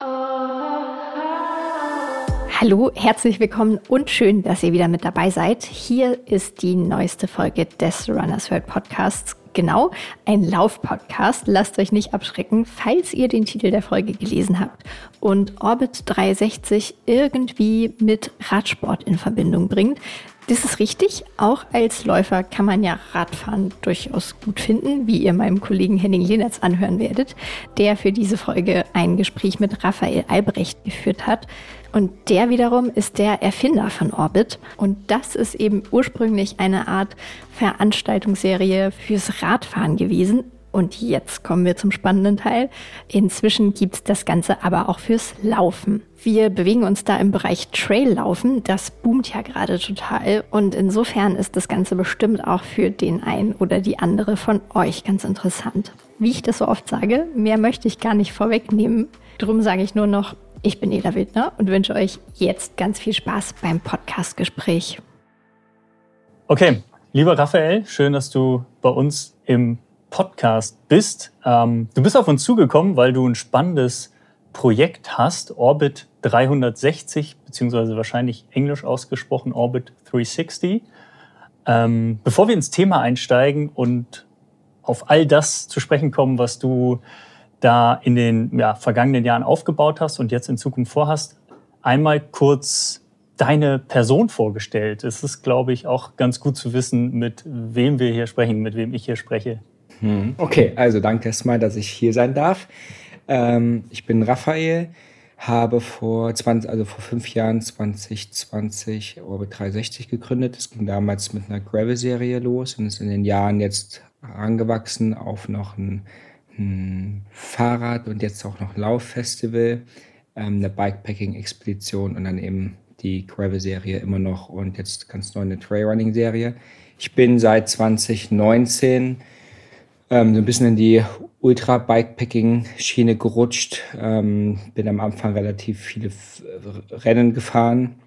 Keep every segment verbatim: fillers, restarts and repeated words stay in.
Hallo, herzlich willkommen und schön, dass ihr wieder mit dabei seid. Hier ist die neueste Folge des Runners World Podcasts. Genau, ein Lauf-Podcast. Lasst euch nicht abschrecken, falls ihr den Titel der Folge gelesen habt und Orbit dreihundertsechzig irgendwie mit Radsport in Verbindung bringt. Das ist richtig. Auch als Läufer kann man ja Radfahren durchaus gut finden, wie ihr meinem Kollegen Henning Lehnertz anhören werdet, der für diese Folge ein Gespräch mit Raphael Albrecht geführt hat. Und der wiederum ist der Erfinder von Orbit. Und das ist eben ursprünglich eine Art Veranstaltungsserie fürs Radfahren gewesen. Und jetzt kommen wir zum spannenden Teil. Inzwischen gibt's das Ganze aber auch fürs Laufen. Wir bewegen uns da im Bereich Traillaufen. Das boomt ja gerade total. Und insofern ist das Ganze bestimmt auch für den einen oder die andere von euch ganz interessant. Wie ich das so oft sage, mehr möchte ich gar nicht vorwegnehmen. Drum sage ich nur noch, ich bin Ela Wildner und wünsche euch jetzt ganz viel Spaß beim Podcast-Gespräch. Okay, lieber Raphael, schön, dass du bei uns im Podcast bist. Ähm, du bist auf uns zugekommen, weil du ein spannendes Projekt hast, Orbit dreihundertsechzig, beziehungsweise wahrscheinlich englisch ausgesprochen Orbit dreihundertsechzig. Ähm, bevor wir ins Thema einsteigen und auf all das zu sprechen kommen, was du da in den ja, vergangenen Jahren aufgebaut hast und jetzt in Zukunft vorhast, einmal kurz deine Person vorgestellt. Es ist, glaube ich, auch ganz gut zu wissen, mit wem wir hier sprechen, mit wem ich hier spreche. Okay, also danke erstmal, dass ich hier sein darf. Ähm, ich bin Raphael, habe vor zwanzig, also vor fünf Jahren zwanzig zwanzig Orbit dreihundertsechzig gegründet. Es ging damals mit einer Gravel-Serie los und ist in den Jahren jetzt angewachsen auf noch ein, ein Fahrrad und jetzt auch noch ein Lauffestival, ähm, eine Bikepacking-Expedition und dann eben die Gravel-Serie immer noch und jetzt ganz neu eine Trailrunning-Serie. Ich bin seit zwanzig neunzehn Ähm, so ein bisschen in die Ultra-Bikepacking-Schiene gerutscht. Ähm, bin am Anfang relativ viele F- Rennen gefahren.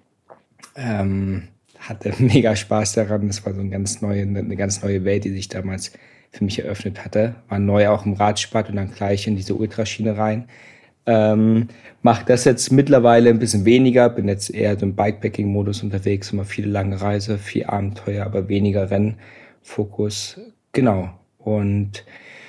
Ähm, hatte mega Spaß daran. Das war so eine ganz neue, eine ganz neue Welt, die sich damals für mich eröffnet hatte. War neu auch im Radsport und dann gleich in diese Ultraschiene rein. Ähm, mache das jetzt mittlerweile ein bisschen weniger. Bin jetzt eher so im Bikepacking-Modus unterwegs. Immer viele lange Reise, viel Abenteuer, aber weniger Rennfokus. Genau. Und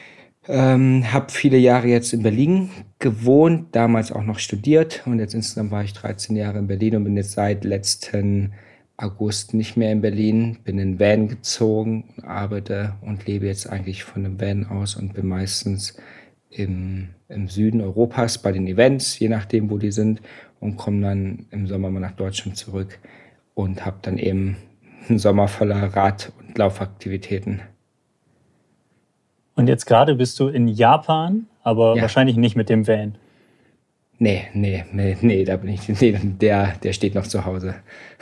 ähm, habe viele Jahre jetzt in Berlin gewohnt, damals auch noch studiert und jetzt insgesamt war ich dreizehn Jahre in Berlin und bin jetzt seit letzten August nicht mehr in Berlin, bin in Van gezogen, arbeite und lebe jetzt eigentlich von einem Van aus und bin meistens im, im Süden Europas bei den Events, je nachdem wo die sind, und komme dann im Sommer mal nach Deutschland zurück und habe dann eben einen Sommer voller Rad- und Laufaktivitäten. Und jetzt gerade bist du in Japan, aber Ja. wahrscheinlich nicht mit dem Van. Nee, nee, nee, nee, da bin ich, nee, der, der steht noch zu Hause.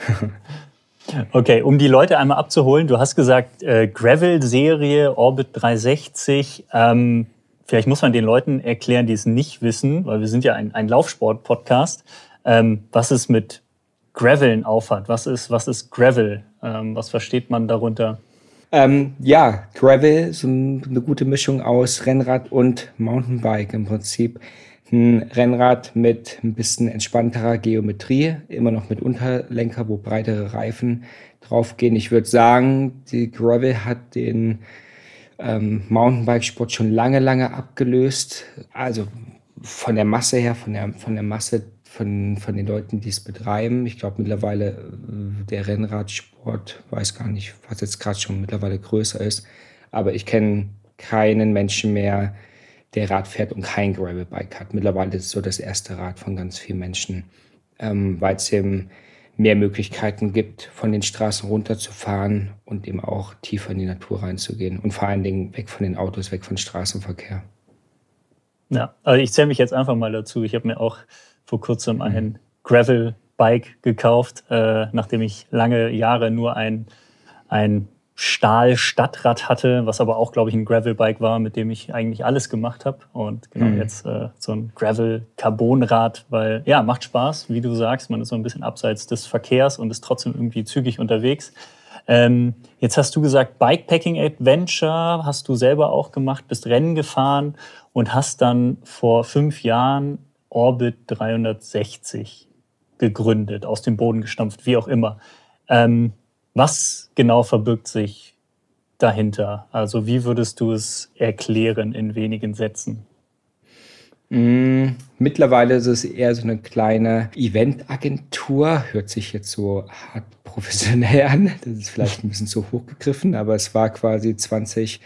Okay, um die Leute einmal abzuholen, du hast gesagt, äh, Gravel-Serie, Orbit dreihundertsechzig. Ähm, vielleicht muss man den Leuten erklären, die es nicht wissen, weil wir sind ja ein, ein Laufsport-Podcast, ähm, was es mit Graveln aufhat. Was ist, was ist Gravel? Ähm, was versteht man darunter? Ähm, ja, Gravel, so eine gute Mischung aus Rennrad und Mountainbike im Prinzip. Ein Rennrad mit ein bisschen entspannterer Geometrie, immer noch mit Unterlenker, wo breitere Reifen draufgehen. Ich würde sagen, die Gravel hat den ähm, Mountainbike-Sport schon lange, lange abgelöst. Also von der Masse her, von der, von der Masse von, von den Leuten, die es betreiben. Ich glaube mittlerweile äh, der Rennradsport, weiß gar nicht, was jetzt gerade schon mittlerweile größer ist, aber ich kenne keinen Menschen mehr, der Rad fährt und kein Gravelbike hat. Mittlerweile ist es so das erste Rad von ganz vielen Menschen, ähm, weil es eben mehr Möglichkeiten gibt, von den Straßen runterzufahren und eben auch tiefer in die Natur reinzugehen und vor allen Dingen weg von den Autos, weg von Straßenverkehr. Ja, also ich zähle mich jetzt einfach mal dazu. Ich habe mir auch vor kurzem ein Gravel-Bike gekauft, äh, nachdem ich lange Jahre nur ein, ein Stahl-Stadtrad hatte, was aber auch, glaube ich, ein Gravel-Bike war, mit dem ich eigentlich alles gemacht habe. Und genau, mhm. jetzt äh, so ein Gravel-Carbon-Rad, weil ja, macht Spaß, wie du sagst, man ist so ein bisschen abseits des Verkehrs und ist trotzdem irgendwie zügig unterwegs. Ähm, jetzt hast du gesagt, Bikepacking-Adventure hast du selber auch gemacht, bist Rennen gefahren und hast dann vor fünf Jahren Orbit dreihundertsechzig gegründet, aus dem Boden gestampft, wie auch immer. Ähm, was genau verbirgt sich dahinter? Also wie würdest du es erklären in wenigen Sätzen? Mm, mittlerweile ist es eher so eine kleine Eventagentur. Hört sich jetzt so hart professionell an. Das ist vielleicht ein bisschen zu hoch gegriffen, aber es war quasi zwanzig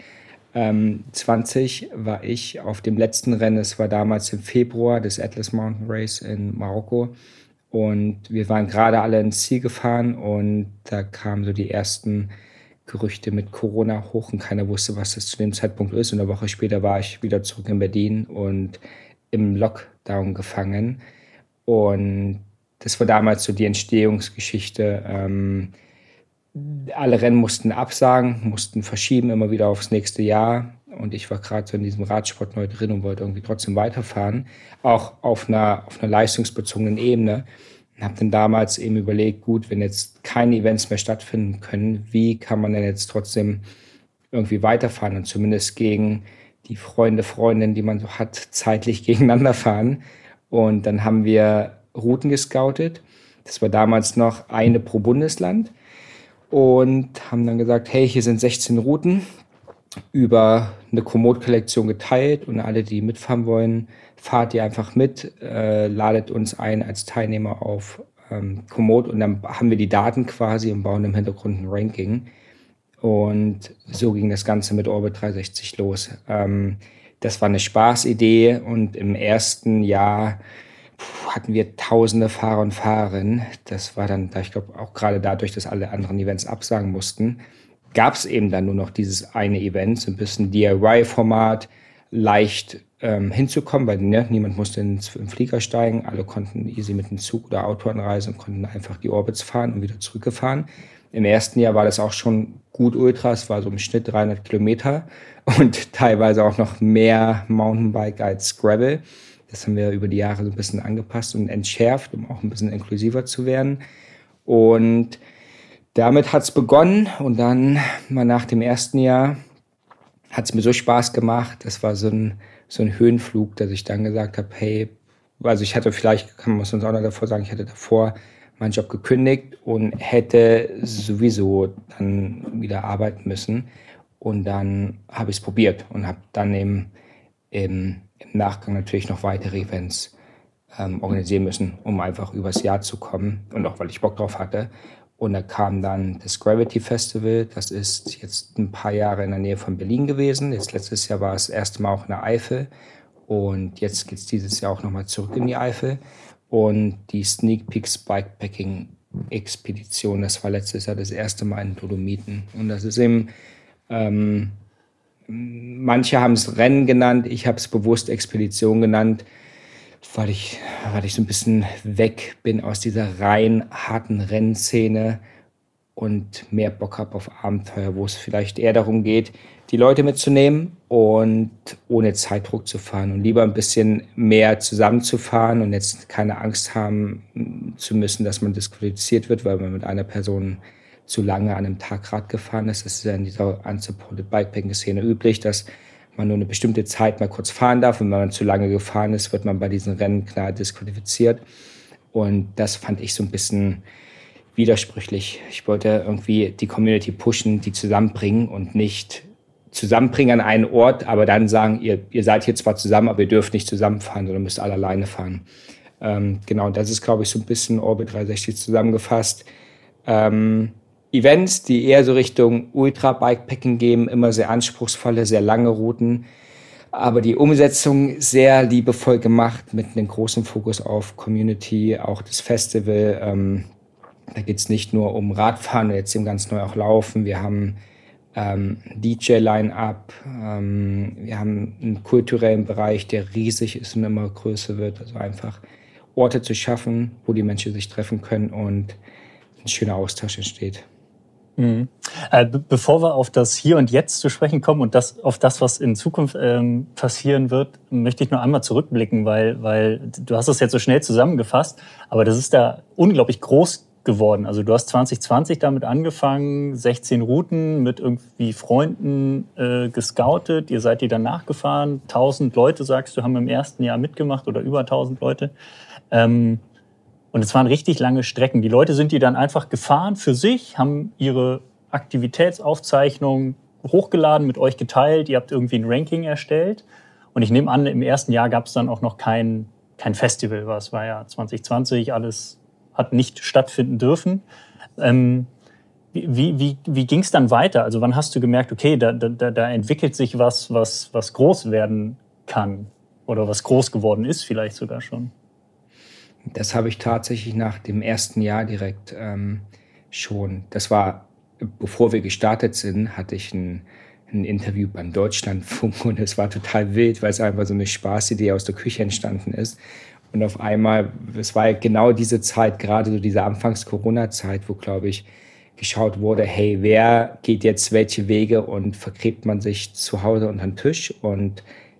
zwanzig war ich auf dem letzten Rennen. Es war damals im Februar, das Atlas Mountain Race in Marokko. Und wir waren gerade alle ins Ziel gefahren und da kamen so die ersten Gerüchte mit Corona hoch und keiner wusste, was das zu dem Zeitpunkt ist. Und eine Woche später war ich wieder zurück in Berlin und im Lockdown gefangen. Und das war damals so die Entstehungsgeschichte. Ähm, alle Rennen mussten absagen, mussten verschieben, immer wieder aufs nächste Jahr. Und ich war gerade so in diesem Radsport neu drin und wollte irgendwie trotzdem weiterfahren, auch auf einer, auf einer leistungsbezogenen Ebene. Und habe dann damals eben überlegt, gut, wenn jetzt keine Events mehr stattfinden können, wie kann man denn jetzt trotzdem irgendwie weiterfahren und zumindest gegen die Freunde, Freundinnen, die man so hat, zeitlich gegeneinander fahren. Und dann haben wir Routen gescoutet. Das war damals noch eine pro Bundesland. Und haben dann gesagt, hey, hier sind sechzehn Routen über eine Komoot-Kollektion geteilt und alle, die mitfahren wollen, fahrt ihr einfach mit, äh, ladet uns ein als Teilnehmer auf ähm, Komoot und dann haben wir die Daten quasi und bauen im Hintergrund ein Ranking. Und so ging das Ganze mit Orbit dreihundertsechzig los. Ähm, das war eine Spaßidee und im ersten Jahr hatten wir tausende Fahrer und Fahrerinnen. Das war dann, ich glaube, auch gerade dadurch, dass alle anderen Events absagen mussten, gab es eben dann nur noch dieses eine Event, so ein bisschen D I Y-Format, leicht ähm, hinzukommen, weil ne, niemand musste ins, in den Flieger steigen, alle konnten easy mit dem Zug oder Auto anreisen und konnten einfach die Orbits fahren und wieder zurückgefahren. Im ersten Jahr war das auch schon gut Ultra, es war so im Schnitt dreihundert Kilometer und teilweise auch noch mehr Mountainbike als Gravel. Das haben wir über die Jahre so ein bisschen angepasst und entschärft, um auch ein bisschen inklusiver zu werden. Und damit hat es begonnen und dann mal nach dem ersten Jahr hat es mir so Spaß gemacht. Das war so ein, so ein Höhenflug, dass ich dann gesagt habe, hey, also ich hatte vielleicht, kann man es uns auch noch davor sagen, ich hatte davor meinen Job gekündigt und hätte sowieso dann wieder arbeiten müssen. Und dann habe ich es probiert und habe dann eben im im Nachgang natürlich noch weitere Events ähm, organisieren müssen, um einfach übers Jahr zu kommen und auch weil ich Bock drauf hatte. Und da kam dann das Gravity Festival, das ist jetzt ein paar Jahre in der Nähe von Berlin gewesen. Jetzt letztes Jahr war es das erste Mal auch in der Eifel und jetzt geht es dieses Jahr auch nochmal zurück in die Eifel. Und die Sneak Peeks Bikepacking Expedition, das war letztes Jahr das erste Mal in Dolomiten. Und das ist eben... Ähm, Manche haben es Rennen genannt, ich habe es bewusst Expedition genannt, weil ich, weil ich so ein bisschen weg bin aus dieser rein harten Rennszene und mehr Bock habe auf Abenteuer, wo es vielleicht eher darum geht, die Leute mitzunehmen und ohne Zeitdruck zu fahren und lieber ein bisschen mehr zusammenzufahren und jetzt keine Angst haben zu müssen, dass man disqualifiziert wird, weil man mit einer Person zu lange an einem Tag Rad gefahren ist. Das ist ja in dieser unsupported Bikepacking-Szene üblich, dass man nur eine bestimmte Zeit mal kurz fahren darf. Und wenn man zu lange gefahren ist, wird man bei diesen Rennen klar disqualifiziert. Und das fand ich so ein bisschen widersprüchlich. Ich wollte irgendwie die Community pushen, die zusammenbringen und nicht zusammenbringen an einen Ort, aber dann sagen, ihr, ihr seid hier zwar zusammen, aber ihr dürft nicht zusammenfahren, sondern müsst alle alleine fahren. Ähm, genau, das ist, glaube ich, so ein bisschen Orbit dreihundertsechzig zusammengefasst. Ähm, Events, die eher so Richtung Ultra-Bikepacking gehen, immer sehr anspruchsvolle, sehr lange Routen, aber die Umsetzung sehr liebevoll gemacht mit einem großen Fokus auf Community, auch das Festival. Ähm, da geht es nicht nur um Radfahren, jetzt eben ganz neu auch Laufen. Wir haben ähm, D J-Line-Up, ähm, wir haben einen kulturellen Bereich, der riesig ist und immer größer wird. Also einfach Orte zu schaffen, wo die Menschen sich treffen können und ein schöner Austausch entsteht. Mhm. Äh, be- bevor wir auf das Hier und Jetzt zu sprechen kommen und das, auf das, was in Zukunft ähm, passieren wird, möchte ich nur einmal zurückblicken, weil, weil du hast es jetzt so schnell zusammengefasst, aber das ist da unglaublich groß geworden? Also du hast zwanzig zwanzig damit angefangen, sechzehn Routen mit irgendwie Freunden äh, gescoutet. Ihr seid die dann nachgefahren. tausend Leute, sagst du, haben im ersten Jahr mitgemacht oder über tausend Leute. Ähm, und es waren richtig lange Strecken. Die Leute sind die dann einfach gefahren für sich, haben ihre Aktivitätsaufzeichnung hochgeladen, mit euch geteilt. Ihr habt irgendwie ein Ranking erstellt. Und ich nehme an, im ersten Jahr gab es dann auch noch kein, kein Festival. Es war ja zwanzig zwanzig, alles hat nicht stattfinden dürfen. Ähm, wie wie, wie ging es dann weiter? Also wann hast du gemerkt, okay, da, da, da entwickelt sich was, was, was groß werden kann oder was groß geworden ist vielleicht sogar schon? Das habe ich tatsächlich nach dem ersten Jahr direkt ähm, schon. Das war, bevor wir gestartet sind, hatte ich ein, ein Interview beim Deutschlandfunk und es war total wild, weil es einfach so eine Spaßidee aus der Küche entstanden ist. Und auf einmal, es war genau diese Zeit, gerade so diese Anfangs-Corona-Zeit, wo, glaube ich, geschaut wurde, hey, wer geht jetzt welche Wege und vergräbt man sich zu Hause unter den Tisch und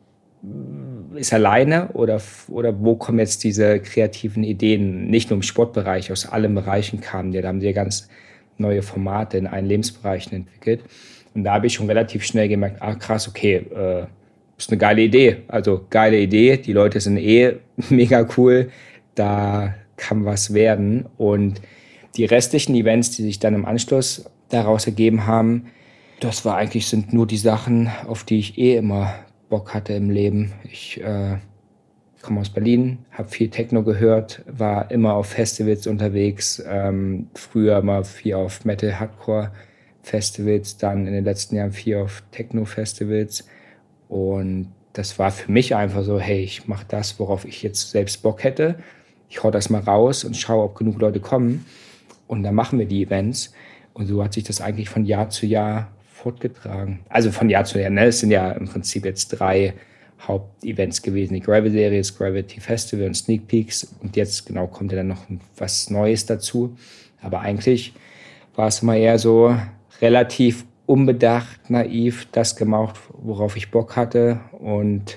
ist alleine oder, oder wo kommen jetzt diese kreativen Ideen, nicht nur im Sportbereich, aus allen Bereichen kamen die, da haben sie ja ganz neue Formate in allen Lebensbereichen entwickelt. Und da habe ich schon relativ schnell gemerkt, ah krass, okay, äh, ist eine geile Idee. Also geile Idee, die Leute sind eh mega cool, da kann was werden. Und die restlichen Events, die sich dann im Anschluss daraus ergeben haben, das war eigentlich, sind nur die Sachen, auf die ich eh immer Bock hatte im Leben. Ich äh, komme aus Berlin, habe viel Techno gehört, war immer auf Festivals unterwegs, ähm, früher mal viel auf Metal-Hardcore-Festivals, dann in den letzten Jahren viel auf Techno-Festivals. Und das war für mich einfach so, hey, ich mache das, worauf ich jetzt selbst Bock hätte. Ich hau das mal raus und schaue, ob genug Leute kommen. Und dann machen wir die Events. Und so hat sich das eigentlich von Jahr zu Jahr fortgetragen. Also von Jahr zu Jahr, ne? Es sind ja im Prinzip jetzt drei Hauptevents gewesen. Die Gravity Series, Gravity Festival und Sneak Peeks. Und jetzt genau kommt ja dann noch was Neues dazu. Aber eigentlich war es immer eher so relativ unbedacht, naiv, das gemacht, worauf ich Bock hatte und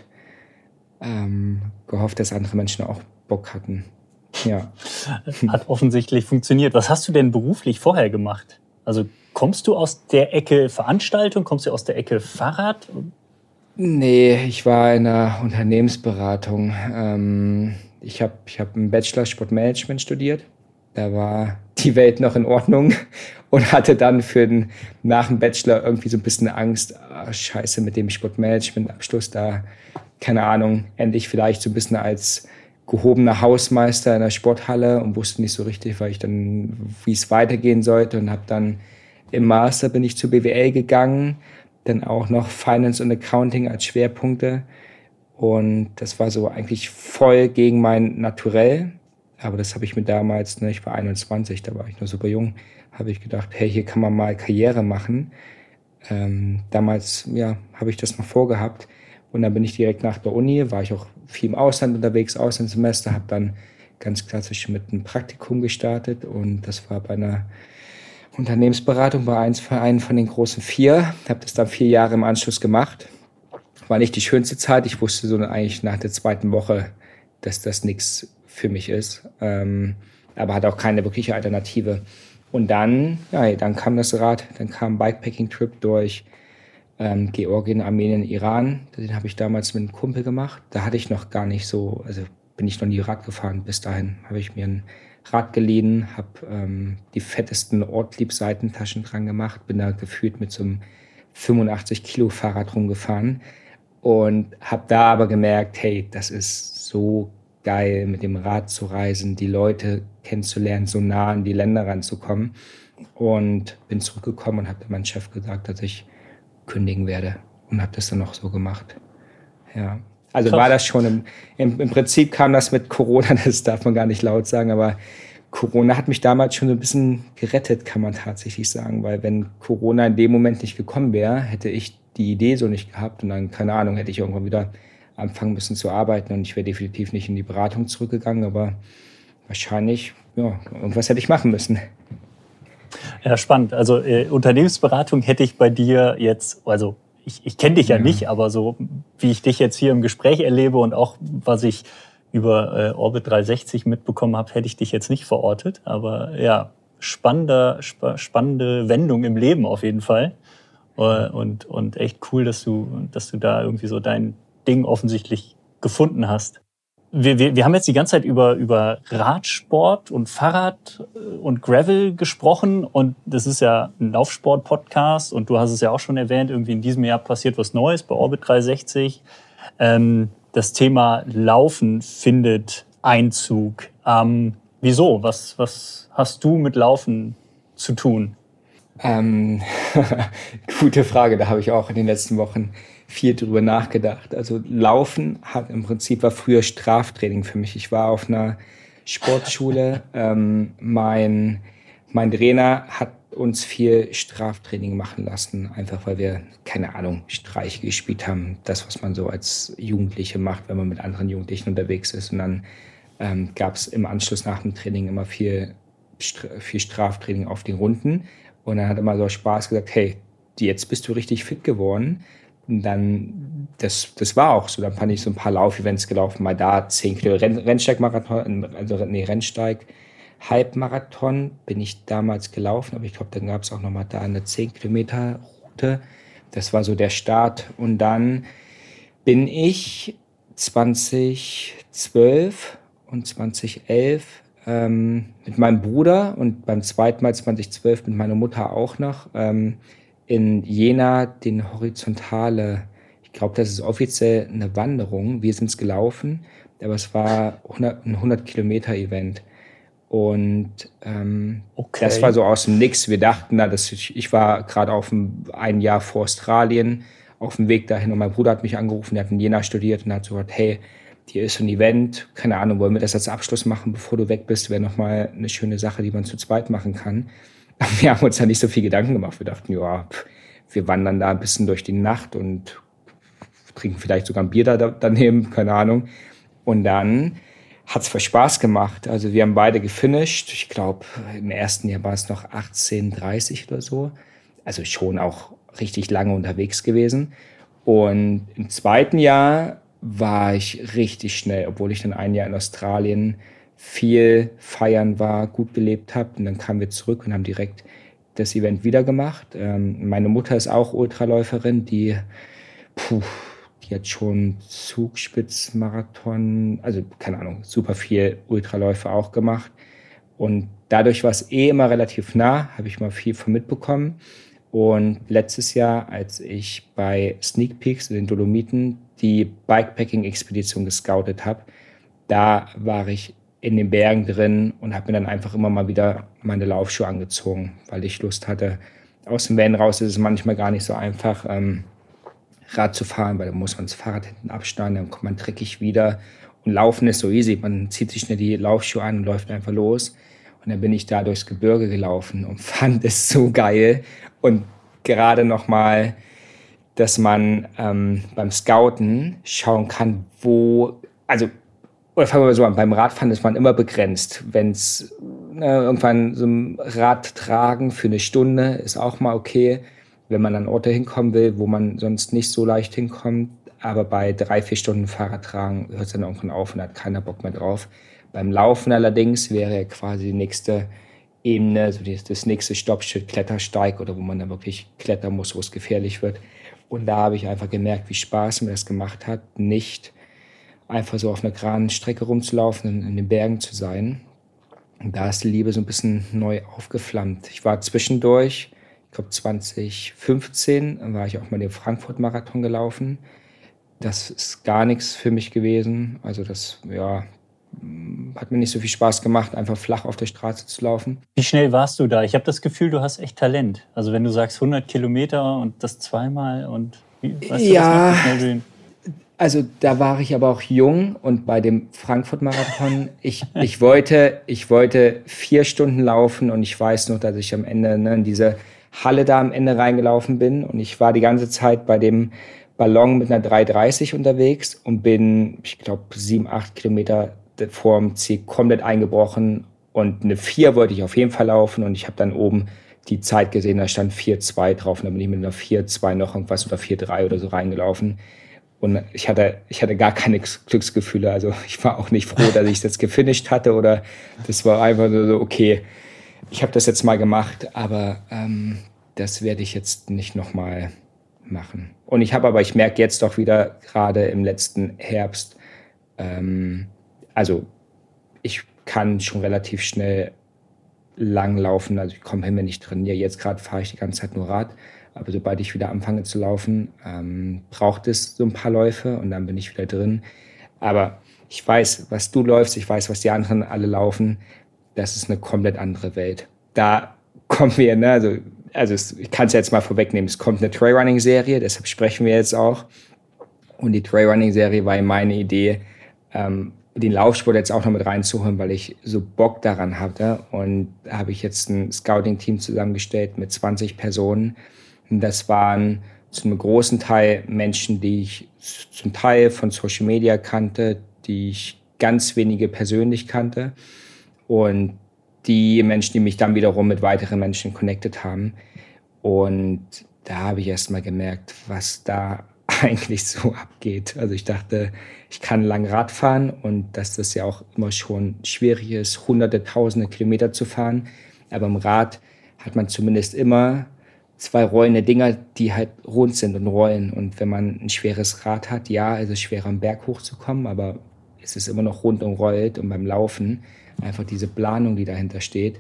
ähm, gehofft, dass andere Menschen auch Bock hatten. Ja. Hat offensichtlich funktioniert. Was hast du denn beruflich vorher gemacht? Also kommst du aus der Ecke Veranstaltung, kommst du aus der Ecke Fahrrad? Nee, ich war in einer Unternehmensberatung. Ähm, ich habe ich hab einen Bachelor Sportmanagement studiert. Da war die Welt noch in Ordnung und hatte dann für den, nach dem Bachelor irgendwie so ein bisschen Angst, ah, scheiße, mit dem Sportmanagement-Abschluss da, keine Ahnung, endlich vielleicht so ein bisschen als gehobener Hausmeister in der Sporthalle und wusste nicht so richtig, weil ich dann, wie es weitergehen sollte und habe dann im Master bin ich zur B W L gegangen, dann auch noch Finance und Accounting als Schwerpunkte und das war so eigentlich voll gegen mein Naturell. Aber das habe ich mir damals, ne, ich war einundzwanzig, da war ich noch super jung, habe ich gedacht, hey, hier kann man mal Karriere machen. Ähm, damals, ja, habe ich das noch vorgehabt. Und dann bin ich direkt nach der Uni, war ich auch viel im Ausland unterwegs, Auslandssemester, habe dann ganz klassisch mit einem Praktikum gestartet. Und das war bei einer Unternehmensberatung bei einem von den großen vier. Habe das dann vier Jahre im Anschluss gemacht. War nicht die schönste Zeit. Ich wusste so eigentlich nach der zweiten Woche, dass das nichts für mich ist, ähm, aber hat auch keine wirkliche Alternative. Und dann, ja, dann kam das Rad, dann kam ein Bikepacking-Trip durch ähm, Georgien, Armenien, Iran. Den habe ich damals mit einem Kumpel gemacht. Da hatte ich noch gar nicht so, also bin ich noch nie Rad gefahren. Bis dahin habe ich mir ein Rad geliehen, habe ähm, die fettesten Ortlieb-Seitentaschen dran gemacht, bin da gefühlt mit so einem fünfundachtzig Kilo Fahrrad rumgefahren und habe da aber gemerkt, hey, das ist so geil, mit dem Rad zu reisen, die Leute kennenzulernen, so nah an die Länder ranzukommen. Und bin zurückgekommen und habe meinem Chef gesagt, dass ich kündigen werde. Und habe das dann auch so gemacht. Ja. Also Krass. War das schon, im, im, im Prinzip kam das mit Corona, das darf man gar nicht laut sagen, aber Corona hat mich damals schon so ein bisschen gerettet, kann man tatsächlich sagen. Weil wenn Corona in dem Moment nicht gekommen wäre, hätte ich die Idee so nicht gehabt. Und dann, keine Ahnung, hätte ich irgendwann wieder anfangen müssen zu arbeiten und ich wäre definitiv nicht in die Beratung zurückgegangen, aber wahrscheinlich, ja, irgendwas hätte ich machen müssen. Ja, spannend. Also äh, Unternehmensberatung hätte ich bei dir jetzt, also ich, ich kenne dich ja, ja nicht, aber so wie ich dich jetzt hier im Gespräch erlebe und auch was ich über äh, Orbit dreihundertsechzig mitbekommen habe, hätte ich dich jetzt nicht verortet. Aber ja, spannende, sp- spannende Wendung im Leben auf jeden Fall. Und, und echt cool, dass du, dass du da irgendwie so dein Ding offensichtlich gefunden hast. Wir, wir, wir haben jetzt die ganze Zeit über, über Radsport und Fahrrad und Gravel gesprochen und das ist ja ein Laufsport-Podcast und du hast es ja auch schon erwähnt, irgendwie in diesem Jahr passiert was Neues bei Orbit dreihundertsechzig. Ähm, das Thema Laufen findet Einzug. Ähm, wieso? Was, was hast du mit Laufen zu tun? Ähm, gute Frage, da habe ich auch in den letzten Wochen viel drüber nachgedacht. Also Laufen hat im Prinzip war früher Straftraining für mich. Ich war auf einer Sportschule. ähm, mein, mein Trainer hat uns viel Straftraining machen lassen, einfach weil wir, keine Ahnung, Streiche gespielt haben. Das, was man so als Jugendliche macht, wenn man mit anderen Jugendlichen unterwegs ist. Und dann ähm, gab es im Anschluss nach dem Training immer viel, viel Straftraining auf den Runden. Und dann hat er immer so Spaß gesagt, hey, jetzt bist du richtig fit geworden. Und dann, das, das war auch so. Dann fand ich so ein paar Laufevents gelaufen, mal da zehn Kilometer Renn, Rennsteigmarathon, also nee, Rennsteig, Halbmarathon bin ich damals gelaufen, aber ich glaube, dann gab es auch nochmal da eine zehn Kilometer Route. Das war so der Start. Und dann bin ich zwanzig zwölf und zwanzig elf ähm, mit meinem Bruder und beim zweiten Mal zwanzig zwölf mit meiner Mutter auch noch ähm, in Jena den Horizontale, ich glaube, das ist offiziell eine Wanderung. Wir sind es gelaufen, aber es war hundert, ein hundert Kilometer Event. Und ähm, okay. Das war so aus dem Nix. Wir dachten, na, dass ich, ich war gerade auf dem, ein Jahr vor Australien auf dem Weg dahin und mein Bruder hat mich angerufen, der hat in Jena studiert und hat so gesagt, hey, hier ist so ein Event, keine Ahnung, wollen wir das als Abschluss machen, bevor du weg bist, wäre nochmal eine schöne Sache, die man zu zweit machen kann. Aber wir haben uns da nicht so viel Gedanken gemacht. Wir dachten, ja, wir wandern da ein bisschen durch die Nacht und trinken vielleicht sogar ein Bier da daneben, keine Ahnung. Und dann hat es voll Spaß gemacht. Also wir haben beide gefinisht. Ich glaube, im ersten Jahr war es noch achtzehn dreißig oder so. Also schon auch richtig lange unterwegs gewesen. Und im zweiten Jahr war ich richtig schnell, obwohl ich dann ein Jahr in Australien viel feiern war, gut gelebt habe. Und dann kamen wir zurück und haben direkt das Event wieder gemacht. Ähm, meine Mutter ist auch Ultraläuferin, die, puh, die hat schon Zugspitzmarathon, also keine Ahnung, super viel Ultraläufe auch gemacht. Und dadurch war es eh immer relativ nah, habe ich mal viel von mitbekommen. Und letztes Jahr, als ich bei Sneak Peaks in den Dolomiten die Bikepacking-Expedition gescoutet habe, da war ich in den Bergen drin und habe mir dann einfach immer mal wieder meine Laufschuhe angezogen, weil ich Lust hatte. Aus dem Van raus ist es manchmal gar nicht so einfach, ähm, Rad zu fahren, weil da muss man das Fahrrad hinten abstellen, dann kommt man dreckig wieder. Und Laufen ist so easy, man zieht sich schnell die Laufschuhe an und läuft einfach los. Und dann bin ich da durchs Gebirge gelaufen und fand es so geil. Und gerade nochmal, dass man ähm, beim Scouten schauen kann, wo, also oder fangen wir mal so an, beim Radfahren ist man immer begrenzt. Wenn es ne, irgendwann so ein Rad tragen für eine Stunde ist auch mal okay, wenn man an Orte hinkommen will, wo man sonst nicht so leicht hinkommt. Aber bei drei, vier Stunden Fahrrad tragen hört es dann irgendwann auf und hat keiner Bock mehr drauf. Beim Laufen allerdings wäre quasi die nächste Ebene, so das, das nächste Stoppschild, Klettersteig oder wo man dann wirklich klettern muss, wo es gefährlich wird. Und da habe ich einfach gemerkt, wie Spaß mir das gemacht hat, nicht einfach so auf einer geraden Strecke rumzulaufen und in den Bergen zu sein. Und da ist die Liebe so ein bisschen neu aufgeflammt. Ich war zwischendurch, ich glaube zwanzig fünfzehn, war ich auch mal den Frankfurt-Marathon gelaufen. Das ist gar nichts für mich gewesen. Also das, ja, hat mir nicht so viel Spaß gemacht, einfach flach auf der Straße zu laufen. Wie schnell warst du da? Ich habe das Gefühl, du hast echt Talent. Also wenn du sagst hundert Kilometer und das zweimal und wie, weißt du, ja, was noch, wie schnell du den also da war ich aber auch jung und bei dem Frankfurt-Marathon, ich, ich, wollte, ich wollte vier Stunden laufen und ich weiß noch, dass ich am Ende ne, in diese Halle da am Ende reingelaufen bin und ich war die ganze Zeit bei dem Ballon mit einer drei dreißig unterwegs und bin, ich glaube, sieben, acht Kilometer vor dem Ziel komplett eingebrochen und eine vier wollte ich auf jeden Fall laufen und ich habe dann oben die Zeit gesehen, da stand vier zwei drauf und dann bin ich mit einer vier zwei noch irgendwas oder vier drei oder so reingelaufen. Und ich hatte, ich hatte gar keine Glücksgefühle. Also ich war auch nicht froh, dass ich das gefinisht hatte oder das war einfach nur so, okay, ich habe das jetzt mal gemacht, aber ähm, das werde ich jetzt nicht nochmal machen. Und ich habe aber, ich merke jetzt doch wieder, gerade im letzten Herbst, ähm, also ich kann schon relativ schnell lang laufen, also ich komme hin, wenn ich trainiere. Jetzt gerade fahre ich die ganze Zeit nur Rad, aber sobald ich wieder anfange zu laufen, ähm, braucht es so ein paar Läufe und dann bin ich wieder drin. Aber ich weiß, was du läufst, ich weiß, was die anderen alle laufen, das ist eine komplett andere Welt. Da kommen wir, ne, also Also es, ich kann es jetzt mal vorwegnehmen, es kommt eine Trailrunning-Serie, deshalb sprechen wir jetzt auch. Und die Trailrunning-Serie war meine Idee, ähm, den Laufsport jetzt auch noch mit reinzuholen, weil ich so Bock daran hatte. Und da habe ich jetzt ein Scouting-Team zusammengestellt mit zwanzig Personen. Und das waren zu einem großen Teil Menschen, die ich zum Teil von Social Media kannte, die ich ganz wenige persönlich kannte. Und die Menschen, die mich dann wiederum mit weiteren Menschen connected haben. Und da habe ich erst mal gemerkt, was da eigentlich so abgeht. Also ich dachte, ich kann lang Rad fahren und dass das ja auch immer schon schwierig ist, hunderte, tausende Kilometer zu fahren. Aber im Rad hat man zumindest immer zwei rollende Dinger, die halt rund sind und rollen. Und wenn man ein schweres Rad hat, ja, ist es schwerer, am Berg hochzukommen, aber es ist immer noch rund und rollt. Und beim Laufen einfach diese Planung, die dahinter steht.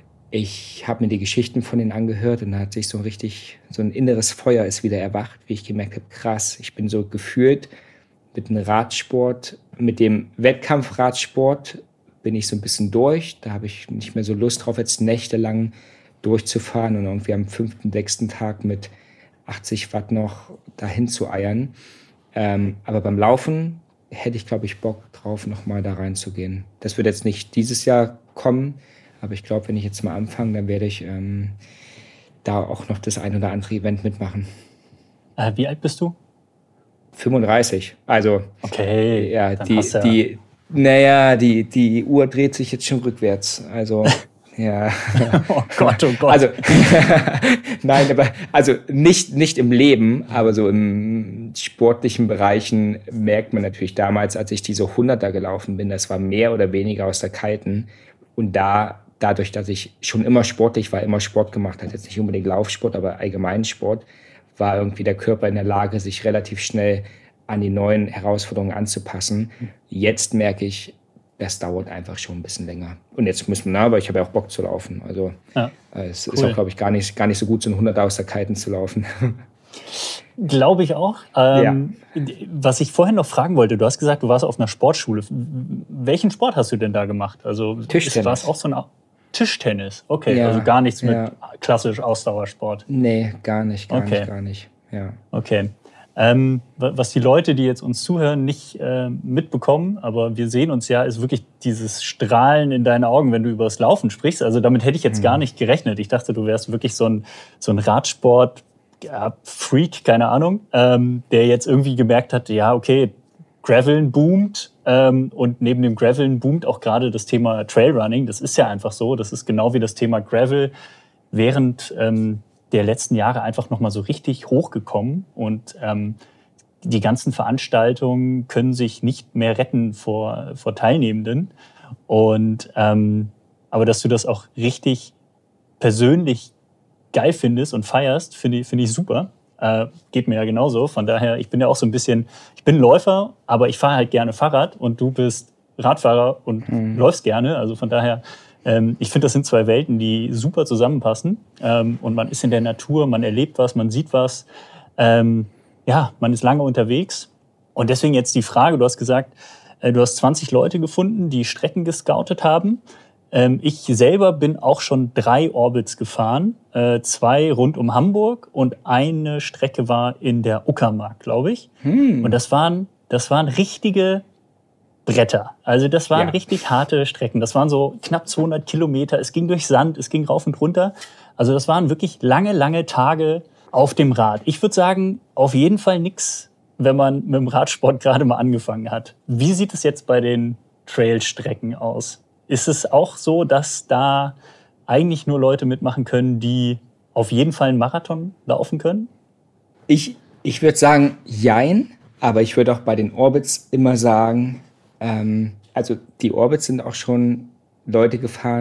Ich habe mir die Geschichten von denen angehört und da hat sich so ein richtig, so ein inneres Feuer ist wieder erwacht, wie ich gemerkt habe, krass, ich bin so gefühlt mit dem Radsport, mit dem Wettkampfradsport bin ich so ein bisschen durch. Da habe ich nicht mehr so Lust drauf, jetzt nächtelang durchzufahren und irgendwie am fünften, sechsten Tag mit achtzig Watt noch dahin zu eiern. Ähm, aber beim Laufen hätte ich, glaube ich, Bock drauf, nochmal da reinzugehen. Das wird jetzt nicht dieses Jahr kommen, aber ich glaube, wenn ich jetzt mal anfange, dann werde ich ähm, da auch noch das ein oder andere Event mitmachen. Äh, wie alt bist du? fünfunddreißig. Also, okay, ja, dann die, hast du ja. die, naja, die, die Uhr dreht sich jetzt schon rückwärts. Also, ja. Oh Gott, oh Gott. Also, nein, aber, also nicht, nicht im Leben, aber so im sportlichen Bereichen merkt man natürlich damals, als ich diese Hunderter gelaufen bin, das war mehr oder weniger aus der Kalten. Und da, dadurch, dass ich schon immer sportlich war, immer Sport gemacht habe, jetzt nicht unbedingt Laufsport, aber allgemein Sport, war irgendwie der Körper in der Lage, sich relativ schnell an die neuen Herausforderungen anzupassen. Jetzt merke ich, das dauert einfach schon ein bisschen länger. Und jetzt muss man, na, aber ich habe ja auch Bock zu laufen. Also ja, es cool. ist auch, glaube ich, gar nicht, gar nicht so gut, so ein Hunderter aus der Kalten zu laufen. Glaube ich auch. Ähm, ja. Was ich vorhin noch fragen wollte, du hast gesagt, du warst auf einer Sportschule. Welchen Sport hast du denn da gemacht? Also Tischtennis. War es auch so ein Tischtennis? Okay, ja, also gar nichts mit ja. klassisch Ausdauersport. Nee, gar nicht, gar okay. nicht, gar nicht. Ja. Okay. Ähm, was die Leute, die jetzt uns zuhören, nicht äh, mitbekommen, aber wir sehen uns ja, ist wirklich dieses Strahlen in deinen Augen, wenn du über das Laufen sprichst. Also damit hätte ich jetzt mhm. gar nicht gerechnet. Ich dachte, du wärst wirklich so ein, so ein Radsport- Ja, Freak, keine Ahnung, ähm, der jetzt irgendwie gemerkt hat, ja, okay, Graveln boomt ähm, und neben dem Graveln boomt auch gerade das Thema Trailrunning. Das ist ja einfach so, das ist genau wie das Thema Gravel während ähm, der letzten Jahre einfach nochmal so richtig hochgekommen und ähm, die ganzen Veranstaltungen können sich nicht mehr retten vor, vor Teilnehmenden. Und ähm, aber dass du das auch richtig persönlich geil findest und feierst, finde ich, finde ich super. Äh, geht mir ja genauso. Von daher, ich bin ja auch so ein bisschen, ich bin Läufer, aber ich fahre halt gerne Fahrrad und du bist Radfahrer und mhm. läufst gerne. Also von daher, ähm, ich finde, das sind zwei Welten, die super zusammenpassen. Ähm, und man ist in der Natur, man erlebt was, man sieht was. Ähm, ja, man ist lange unterwegs. Und deswegen jetzt die Frage, du hast gesagt, äh, du hast zwanzig Leute gefunden, die Strecken gescoutet haben. Ich selber bin auch schon drei Orbits gefahren, äh, zwei rund um Hamburg und eine Strecke war in der Uckermark, glaube ich. Hm. Und das waren, das waren richtige Bretter. Also das waren ja. richtig harte Strecken. Das waren so knapp zweihundert Kilometer. Es ging durch Sand, es ging rauf und runter. Also das waren wirklich lange, lange Tage auf dem Rad. Ich würde sagen, auf jeden Fall nix, wenn man mit dem Radsport gerade mal angefangen hat. Wie sieht es jetzt bei den Trailstrecken aus? Ist es auch so, dass da eigentlich nur Leute mitmachen können, die auf jeden Fall einen Marathon laufen können? Ich, ich würde sagen, jein. Aber ich würde auch bei den Orbits immer sagen, ähm, also die Orbits sind auch schon Leute gefahren,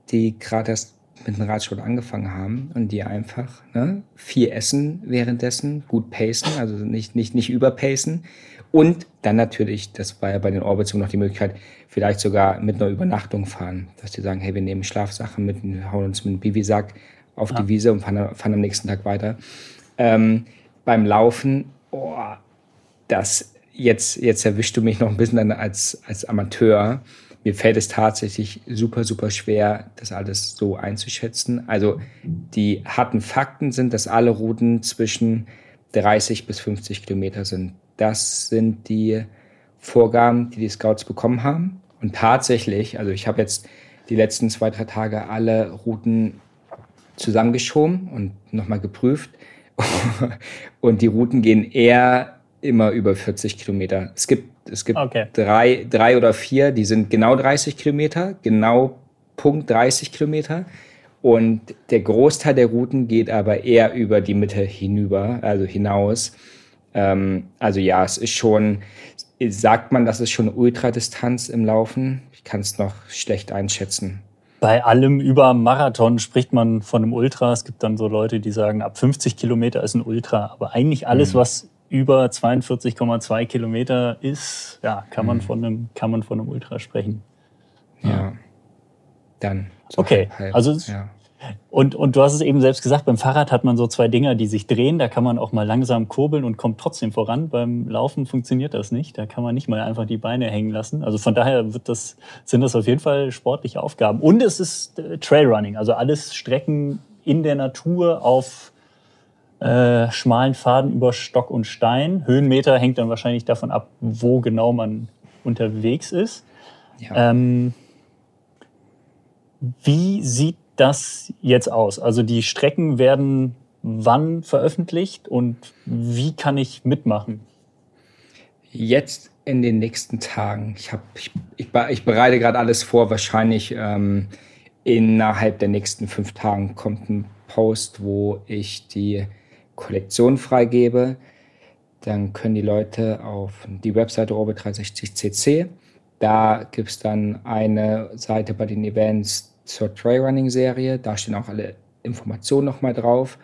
die gerade erst mit dem Radsport angefangen haben und die einfach ne, viel essen währenddessen, gut pacen, also nicht, nicht, nicht überpacen. Und dann natürlich, das war ja bei den Orbits noch die Möglichkeit, vielleicht sogar mit einer Übernachtung fahren. Dass die sagen, hey, wir nehmen Schlafsachen mit, wir hauen uns mit einem Bivisack auf ja. die Wiese und fahren, fahren am nächsten Tag weiter. Ähm, beim Laufen, oh, das, jetzt, jetzt erwischst du mich noch ein bisschen dann als, als Amateur. Mir fällt es tatsächlich super, super schwer, das alles so einzuschätzen. Also die harten Fakten sind, dass alle Routen zwischen dreißig bis fünfzig Kilometer sind. Das sind die Vorgaben, die die Scouts bekommen haben. Und tatsächlich, also ich habe jetzt die letzten zwei, drei Tage alle Routen zusammengeschoben und nochmal geprüft. Und die Routen gehen eher immer über vierzig Kilometer. Es gibt, es gibt okay. drei, drei oder vier, die sind genau dreißig Kilometer, genau Punkt dreißig Kilometer. Und der Großteil der Routen geht aber eher über die Mitte hinüber, also hinaus. Ähm, also ja, es ist schon, sagt man, das ist schon Ultradistanz im Laufen? Ich kann es noch schlecht einschätzen. Bei allem über Marathon spricht man von einem Ultra. Es gibt dann so Leute, die sagen, ab fünfzig Kilometer ist ein Ultra. Aber eigentlich alles, mhm. was über zweiundvierzig Komma zwei Kilometer ist, ja, kann man, mhm. von einem, kann man von einem Ultra sprechen. Ja, ja. Dann. So okay, halb, halb, also ja. und, und du hast es eben selbst gesagt, beim Fahrrad hat man so zwei Dinger, die sich drehen. Da kann man auch mal langsam kurbeln und kommt trotzdem voran. Beim Laufen funktioniert das nicht. Da kann man nicht mal einfach die Beine hängen lassen. Also von daher wird das, sind das auf jeden Fall sportliche Aufgaben. Und es ist äh, Trailrunning, also alles Strecken in der Natur auf Äh, schmalen Pfaden über Stock und Stein. Höhenmeter hängt dann wahrscheinlich davon ab, wo genau man unterwegs ist. Ja. Ähm, wie sieht das jetzt aus? Also die Strecken werden wann veröffentlicht und wie kann ich mitmachen? Jetzt in den nächsten Tagen. Ich, hab, ich, ich, ich bereite gerade alles vor. Wahrscheinlich ähm, innerhalb der nächsten fünf Tagen kommt ein Post, wo ich die Kollektion freigebe, dann können die Leute auf die Webseite Orbit dreihundertsechzig C C, da gibt es dann eine Seite bei den Events zur Trailrunning-Serie, da stehen auch alle Informationen nochmal drauf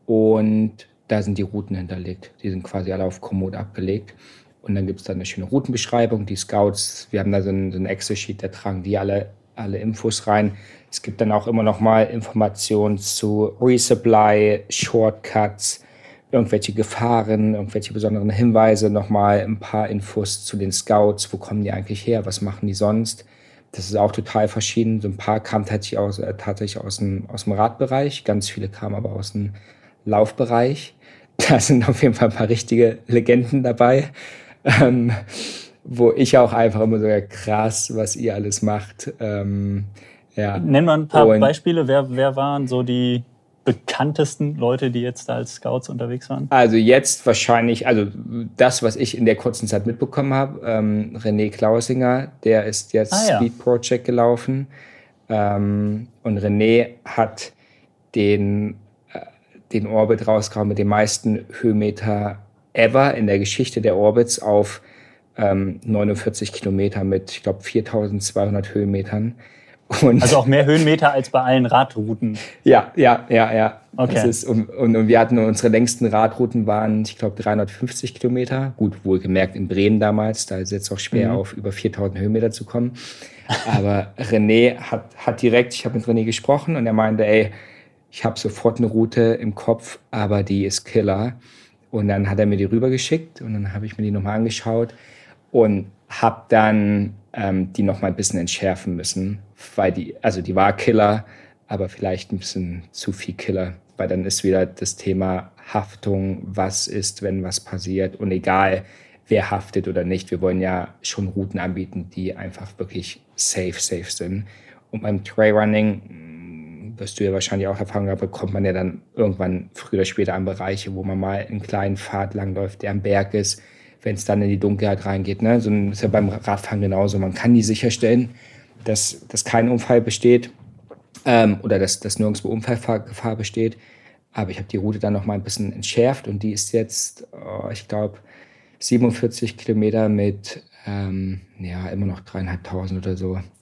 und da sind die Routen hinterlegt, die sind quasi alle auf Komoot abgelegt und dann gibt es dann eine schöne Routenbeschreibung, die Scouts, wir haben da so ein, so ein Excel-Sheet, da tragen die alle alle Infos rein. Es gibt dann auch immer noch mal Informationen zu Resupply, Shortcuts, irgendwelche Gefahren, irgendwelche besonderen Hinweise, noch mal ein paar Infos zu den Scouts. Wo kommen die eigentlich her? Was machen die sonst? Das ist auch total verschieden. So ein paar kamen tatsächlich aus, äh, tatsächlich aus dem, aus dem Radbereich. Ganz viele kamen aber aus dem Laufbereich. Da sind auf jeden Fall ein paar richtige Legenden dabei. Ähm, wo ich auch einfach immer so, ja, krass, was ihr alles macht. Ähm, ja. Nenn mal ein paar und Beispiele. Wer, wer waren so die bekanntesten Leute, die jetzt da als Scouts unterwegs waren? Also jetzt wahrscheinlich, also das, was ich in der kurzen Zeit mitbekommen habe, ähm, René Klausinger, der ist jetzt ah, ja. Speed Project gelaufen. Ähm, und René hat den, äh, den Orbit rausgehauen mit den meisten Höhenmeter ever in der Geschichte der Orbits auf ähm, neunundvierzig Kilometer mit, ich glaube, viertausendzweihundert Höhenmetern. Und also auch mehr Höhenmeter als bei allen Radrouten. Ja, ja, ja, ja. Okay. Das ist, und, und, und wir hatten unsere längsten Radrouten waren, ich glaube, dreihundertfünfzig Kilometer. Gut, wohlgemerkt in Bremen damals, da ist es jetzt auch schwer, mhm. auf über viertausend Höhenmeter zu kommen. Aber René hat, hat direkt, ich habe mit René gesprochen und er meinte, ey, ich habe sofort eine Route im Kopf, aber die ist Killer. Und dann hat er mir die rübergeschickt und dann habe ich mir die nochmal angeschaut und habe dann ähm, die nochmal ein bisschen entschärfen müssen, weil die, also die war Killer, aber vielleicht ein bisschen zu viel Killer, weil dann ist wieder das Thema Haftung, was ist, wenn was passiert und egal, wer haftet oder nicht, wir wollen ja schon Routen anbieten, die einfach wirklich safe, safe sind. Und beim Trailrunning, wirst du ja wahrscheinlich auch Erfahrung haben, bekommt man ja dann irgendwann früher oder später an Bereiche, wo man mal einen kleinen Pfad langläuft, der am Berg ist, wenn es dann in die Dunkelheit reingeht. Ne? So ist ja beim Radfahren genauso. Man kann nie sicherstellen, dass, dass kein Unfall besteht ähm, oder dass, dass nirgendwo Unfallgefahr besteht. Aber ich habe die Route dann noch mal ein bisschen entschärft und die ist jetzt, oh, ich glaube, siebenundvierzig Kilometer mit ähm, ja immer noch dreieinhalbtausend oder so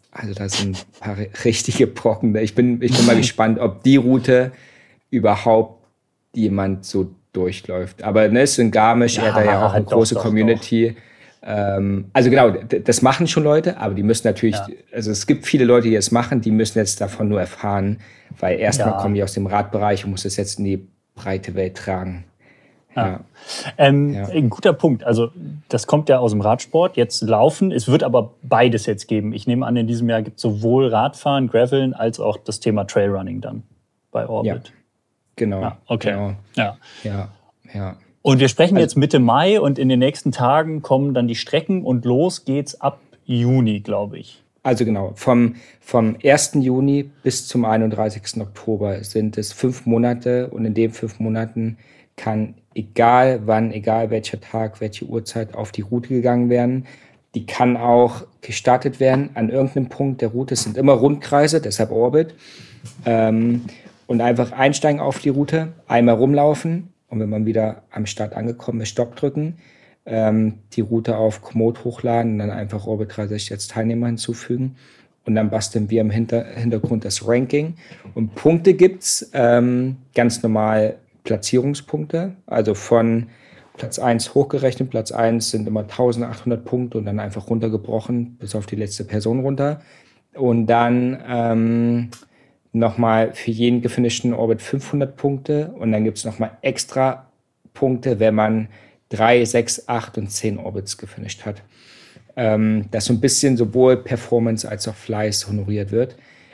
Also da sind ein paar richtige Brocken. Ich bin, ich bin mal gespannt, ob die Route überhaupt jemand so durchläuft. Aber ne, es ist in Garmisch, ja, er hat da ja auch eine doch, große doch, Community. Doch. Ähm, also genau, d- das machen schon Leute, aber die müssen natürlich, ja. also es gibt viele Leute, die das machen, die müssen jetzt davon nur erfahren, weil erstmal ja. kommen die aus dem Radbereich und muss das jetzt in die breite Welt tragen. Ja. Ja. Ähm, ja. Ein guter Punkt. Also das kommt ja aus dem Radsport, jetzt Laufen. Es wird aber beides jetzt geben. Ich nehme an, in diesem Jahr gibt es sowohl Radfahren, Graveln, als auch das Thema Trailrunning dann bei Orbit. Ja. Genau. Ja, okay. Genau. Ja. Ja. Ja. Und wir sprechen also, jetzt Mitte Mai und in den nächsten Tagen kommen dann die Strecken und los geht's ab Juni, glaube ich. Also genau, vom, vom ersten Juni bis zum einunddreißigsten Oktober sind es fünf Monate und in den fünf Monaten kann egal wann, egal welcher Tag, welche Uhrzeit auf die Route gegangen werden. Die kann auch gestartet werden an irgendeinem Punkt der Route. Es sind immer Rundkreise, deshalb Orbit. Ähm, und einfach einsteigen auf die Route, einmal rumlaufen und wenn man wieder am Start angekommen ist, Stopp drücken, ähm, die Route auf Komoot hochladen und dann einfach Orbit dreihundertsechzig als Teilnehmer hinzufügen. Und dann basteln wir im Hinter- Hintergrund das Ranking. Und Punkte gibt's ähm, ganz normal Platzierungspunkte, also von Platz eins hochgerechnet. Platz eins sind immer eintausendachthundert Punkte und dann einfach runtergebrochen bis auf die letzte Person runter. Und dann ähm, nochmal für jeden gefinischten Orbit fünfhundert Punkte und dann gibt es nochmal extra Punkte, wenn man drei, sechs, acht und zehn Orbits gefinisht hat. Ähm, dass so ein bisschen sowohl Performance als auch Fleiß honoriert wird.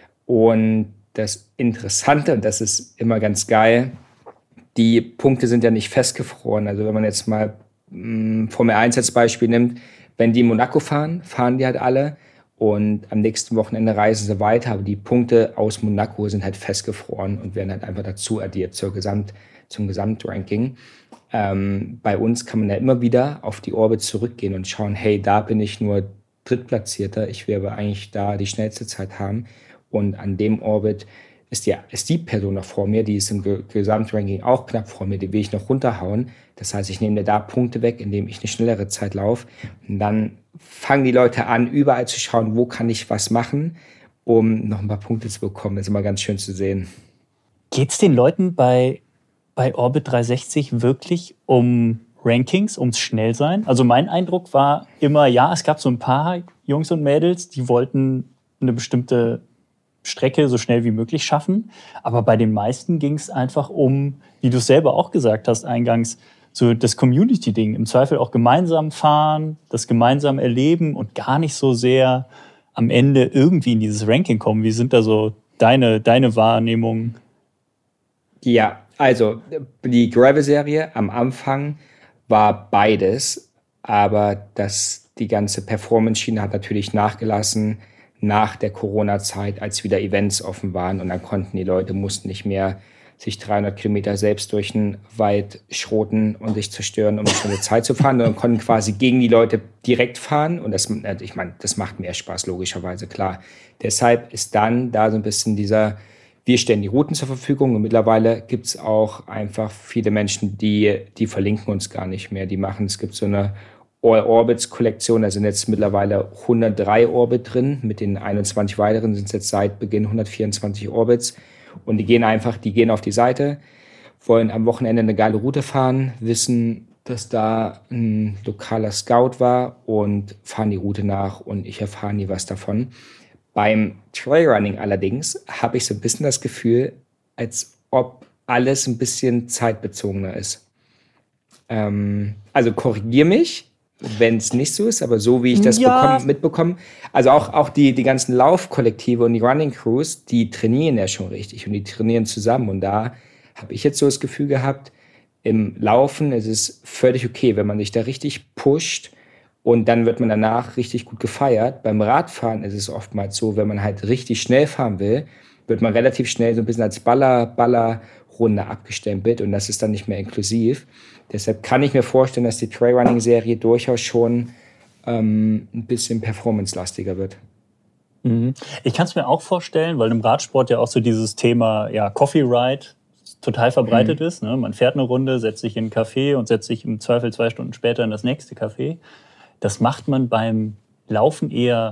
Und das Interessante, und das ist immer ganz geil, die Punkte sind ja nicht festgefroren. Also wenn man jetzt mal mh, Formel eins als Beispiel nimmt, wenn die in Monaco fahren, fahren die halt alle und am nächsten Wochenende reisen sie weiter, aber die Punkte aus Monaco sind halt festgefroren und werden halt einfach dazu addiert zur Gesamt, zum Gesamtranking. Ähm, bei uns kann man ja immer wieder auf die Orbit zurückgehen und schauen, hey, da bin ich nur Drittplatzierter, ich will aber eigentlich da die schnellste Zeit haben und an dem Orbit ist die, ist die Person noch vor mir, die ist im Ge- Gesamtranking auch knapp vor mir, die will ich noch runterhauen. Das heißt, ich nehme mir da Punkte weg, indem ich eine schnellere Zeit laufe. Und dann fangen die Leute an, überall zu schauen, wo kann ich was machen, um noch ein paar Punkte zu bekommen. Das ist immer ganz schön zu sehen. Geht es den Leuten bei, bei Orbit dreihundertsechzig wirklich um Rankings, ums Schnellsein? Also mein Eindruck war immer, ja, es gab so ein paar Jungs und Mädels, die wollten eine bestimmte Strecke so schnell wie möglich schaffen. Aber bei den meisten ging es einfach um, wie du es selber auch gesagt hast eingangs, so das Community-Ding. Im Zweifel auch gemeinsam fahren, das gemeinsam erleben und gar nicht so sehr am Ende irgendwie in dieses Ranking kommen. Wie sind da so deine, deine Wahrnehmungen? Ja, also die Gravel-Serie am Anfang war beides. Aber das, die ganze Performance-Schiene hat natürlich nachgelassen nach der Corona-Zeit, als wieder Events offen waren und dann konnten die Leute, mussten nicht mehr sich dreihundert Kilometer selbst durch den Wald schroten und sich zerstören, um eine schnelle Zeit zu fahren, sondern konnten quasi gegen die Leute direkt fahren und das, ich meine, das macht mehr Spaß, logischerweise, klar. Deshalb ist dann da so ein bisschen dieser, wir stellen die Routen zur Verfügung und mittlerweile gibt es auch einfach viele Menschen, die, die verlinken uns gar nicht mehr, die machen, es gibt so eine All-Orbits-Kollektion, da sind jetzt mittlerweile hundertdrei Orbit drin, mit den einundzwanzig weiteren sind es jetzt seit Beginn hundertvierundzwanzig Orbits und die gehen einfach, die gehen auf die Seite, wollen am Wochenende eine geile Route fahren, wissen, dass da ein lokaler Scout war und fahren die Route nach und ich erfahre nie was davon. Beim Trailrunning allerdings habe ich so ein bisschen das Gefühl, als ob alles ein bisschen zeitbezogener ist. Ähm, also korrigier mich, wenn es nicht so ist, aber so wie ich das ja. bekomm, mitbekomme, also auch, auch die, die ganzen Laufkollektive und die Running Crews, die trainieren ja schon richtig und die trainieren zusammen und da habe ich jetzt so das Gefühl gehabt, im Laufen ist es völlig okay, wenn man sich da richtig pusht und dann wird man danach richtig gut gefeiert. Beim Radfahren ist es oftmals so, wenn man halt richtig schnell fahren will, wird man relativ schnell so ein bisschen als Baller, Ballerrunde abgestempelt und das ist dann nicht mehr inklusiv. Deshalb kann ich mir vorstellen, dass die Trailrunning-Serie durchaus schon ähm, ein bisschen performance-lastiger wird. Mhm. Ich kann es mir auch vorstellen, weil im Radsport ja auch so dieses Thema ja, Coffee Ride total verbreitet mhm. ist. Ne? Man fährt eine Runde, setzt sich in ein Café und setzt sich im Zweifel zwei Stunden später in das nächste Café. Das macht man beim Laufen eher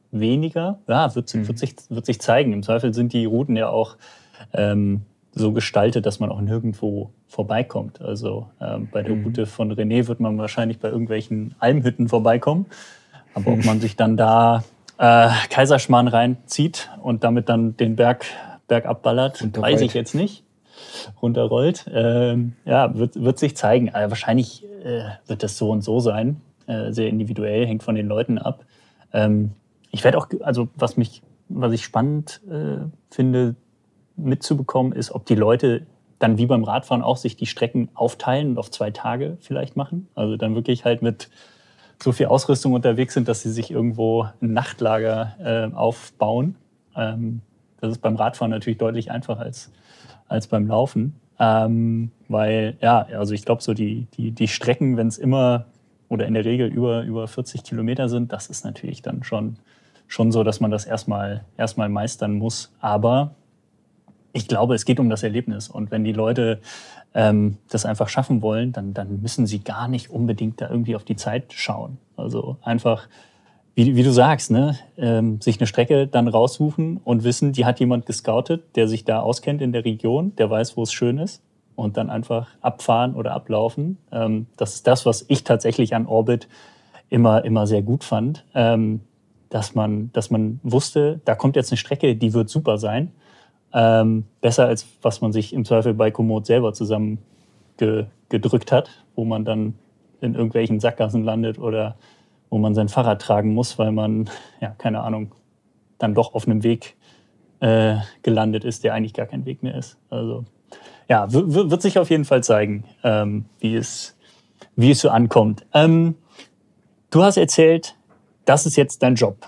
weniger. Ja, wird, mhm. wird, sich, wird sich zeigen. Im Zweifel sind die Routen ja auch ähm, so gestaltet, dass man auch nirgendwo vorbeikommt. Also ähm, bei der mhm. Route von René wird man wahrscheinlich bei irgendwelchen Almhütten vorbeikommen. Aber ob man sich dann da äh, Kaiserschmarrn reinzieht und damit dann den Berg, Berg abballert, weiß ich jetzt nicht. Runterrollt. Ähm, ja, wird, wird sich zeigen. Also wahrscheinlich äh, wird das so und so sein. Äh, sehr individuell, hängt von den Leuten ab. Ähm, ich werde auch, also was mich, was ich spannend äh, finde, mitzubekommen, ist, ob die Leute dann wie beim Radfahren auch sich die Strecken aufteilen und auf zwei Tage vielleicht machen. Also dann wirklich halt mit so viel Ausrüstung unterwegs sind, dass sie sich irgendwo ein Nachtlager äh, aufbauen. Ähm, das ist beim Radfahren natürlich deutlich einfacher als als beim Laufen, ähm, weil, ja, also ich glaube, so die, die, die Strecken, wenn es immer oder in der Regel über, über vierzig Kilometer sind, das ist natürlich dann schon, schon so, dass man das erstmal, erstmal meistern muss. Aber ich glaube, es geht um das Erlebnis. Und wenn die Leute ähm, das einfach schaffen wollen, dann, dann müssen sie gar nicht unbedingt da irgendwie auf die Zeit schauen. Also einfach, Wie, wie du sagst, ne, ähm, sich eine Strecke dann raussuchen und wissen, die hat jemand gescoutet, der sich da auskennt in der Region, der weiß, wo es schön ist und dann einfach abfahren oder ablaufen. Ähm, das ist das, was ich tatsächlich an Orbit immer, immer sehr gut fand, ähm, dass man, dass man wusste, da kommt jetzt eine Strecke, die wird super sein. Ähm, besser als was man sich im Zweifel bei Komoot selber zusammen ge, gedrückt hat, wo man dann in irgendwelchen Sackgassen landet oder wo man sein Fahrrad tragen muss, weil man, ja, keine Ahnung, dann doch auf einem Weg äh, gelandet ist, der eigentlich gar kein Weg mehr ist. Also ja, w- wird sich auf jeden Fall zeigen, ähm, wie es, wie es so ankommt. Ähm, du hast erzählt, das ist jetzt dein Job.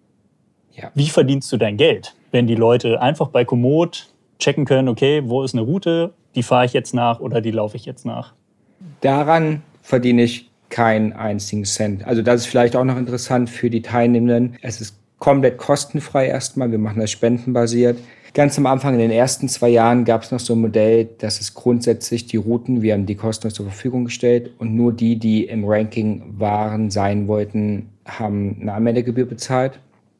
Ja. Wie verdienst du dein Geld? Wenn die Leute einfach bei Komoot checken können, okay, wo ist eine Route, die fahre ich jetzt nach oder die laufe ich jetzt nach? Daran verdiene ich keinen einzigen Cent. Also das ist vielleicht auch noch interessant für die Teilnehmenden. Es ist komplett kostenfrei erstmal. Wir machen das spendenbasiert. Ganz am Anfang, in den ersten zwei Jahren, gab es noch so ein Modell, dass es grundsätzlich die Routen, wir haben die kostenlos zur Verfügung gestellt und nur die, die im Ranking waren, sein wollten, haben eine Anmeldegebühr bezahlt.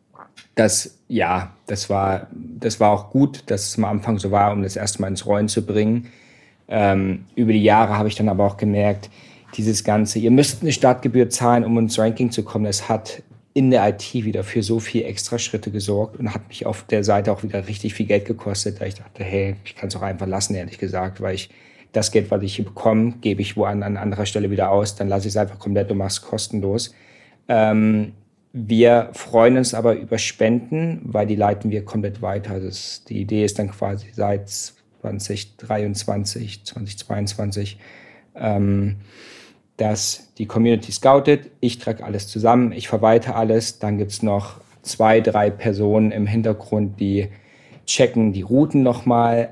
Das, ja, das war, das war auch gut, dass es am Anfang so war, um das erstmal ins Rollen zu bringen. Ähm, über die Jahre habe ich dann aber auch gemerkt, dieses Ganze, ihr müsst eine Startgebühr zahlen, um ins Ranking zu kommen, das hat in der I T wieder für so viel extra Schritte gesorgt und hat mich auf der Seite auch wieder richtig viel Geld gekostet, da ich dachte, hey, ich kann es auch einfach lassen, ehrlich gesagt, weil ich das Geld, was ich hier bekomme, gebe ich wo an, an anderer Stelle wieder aus, dann lasse ich es einfach komplett und mache es kostenlos. Ähm, wir freuen uns aber über Spenden, weil die leiten wir komplett weiter. Das, die Idee ist dann quasi seit zwanzig dreiundzwanzig, zwanzig zweiundzwanzig, ähm, dass die Community scoutet, ich trage alles zusammen, ich verwalte alles, dann gibt's noch zwei, drei Personen im Hintergrund, die checken die Routen nochmal,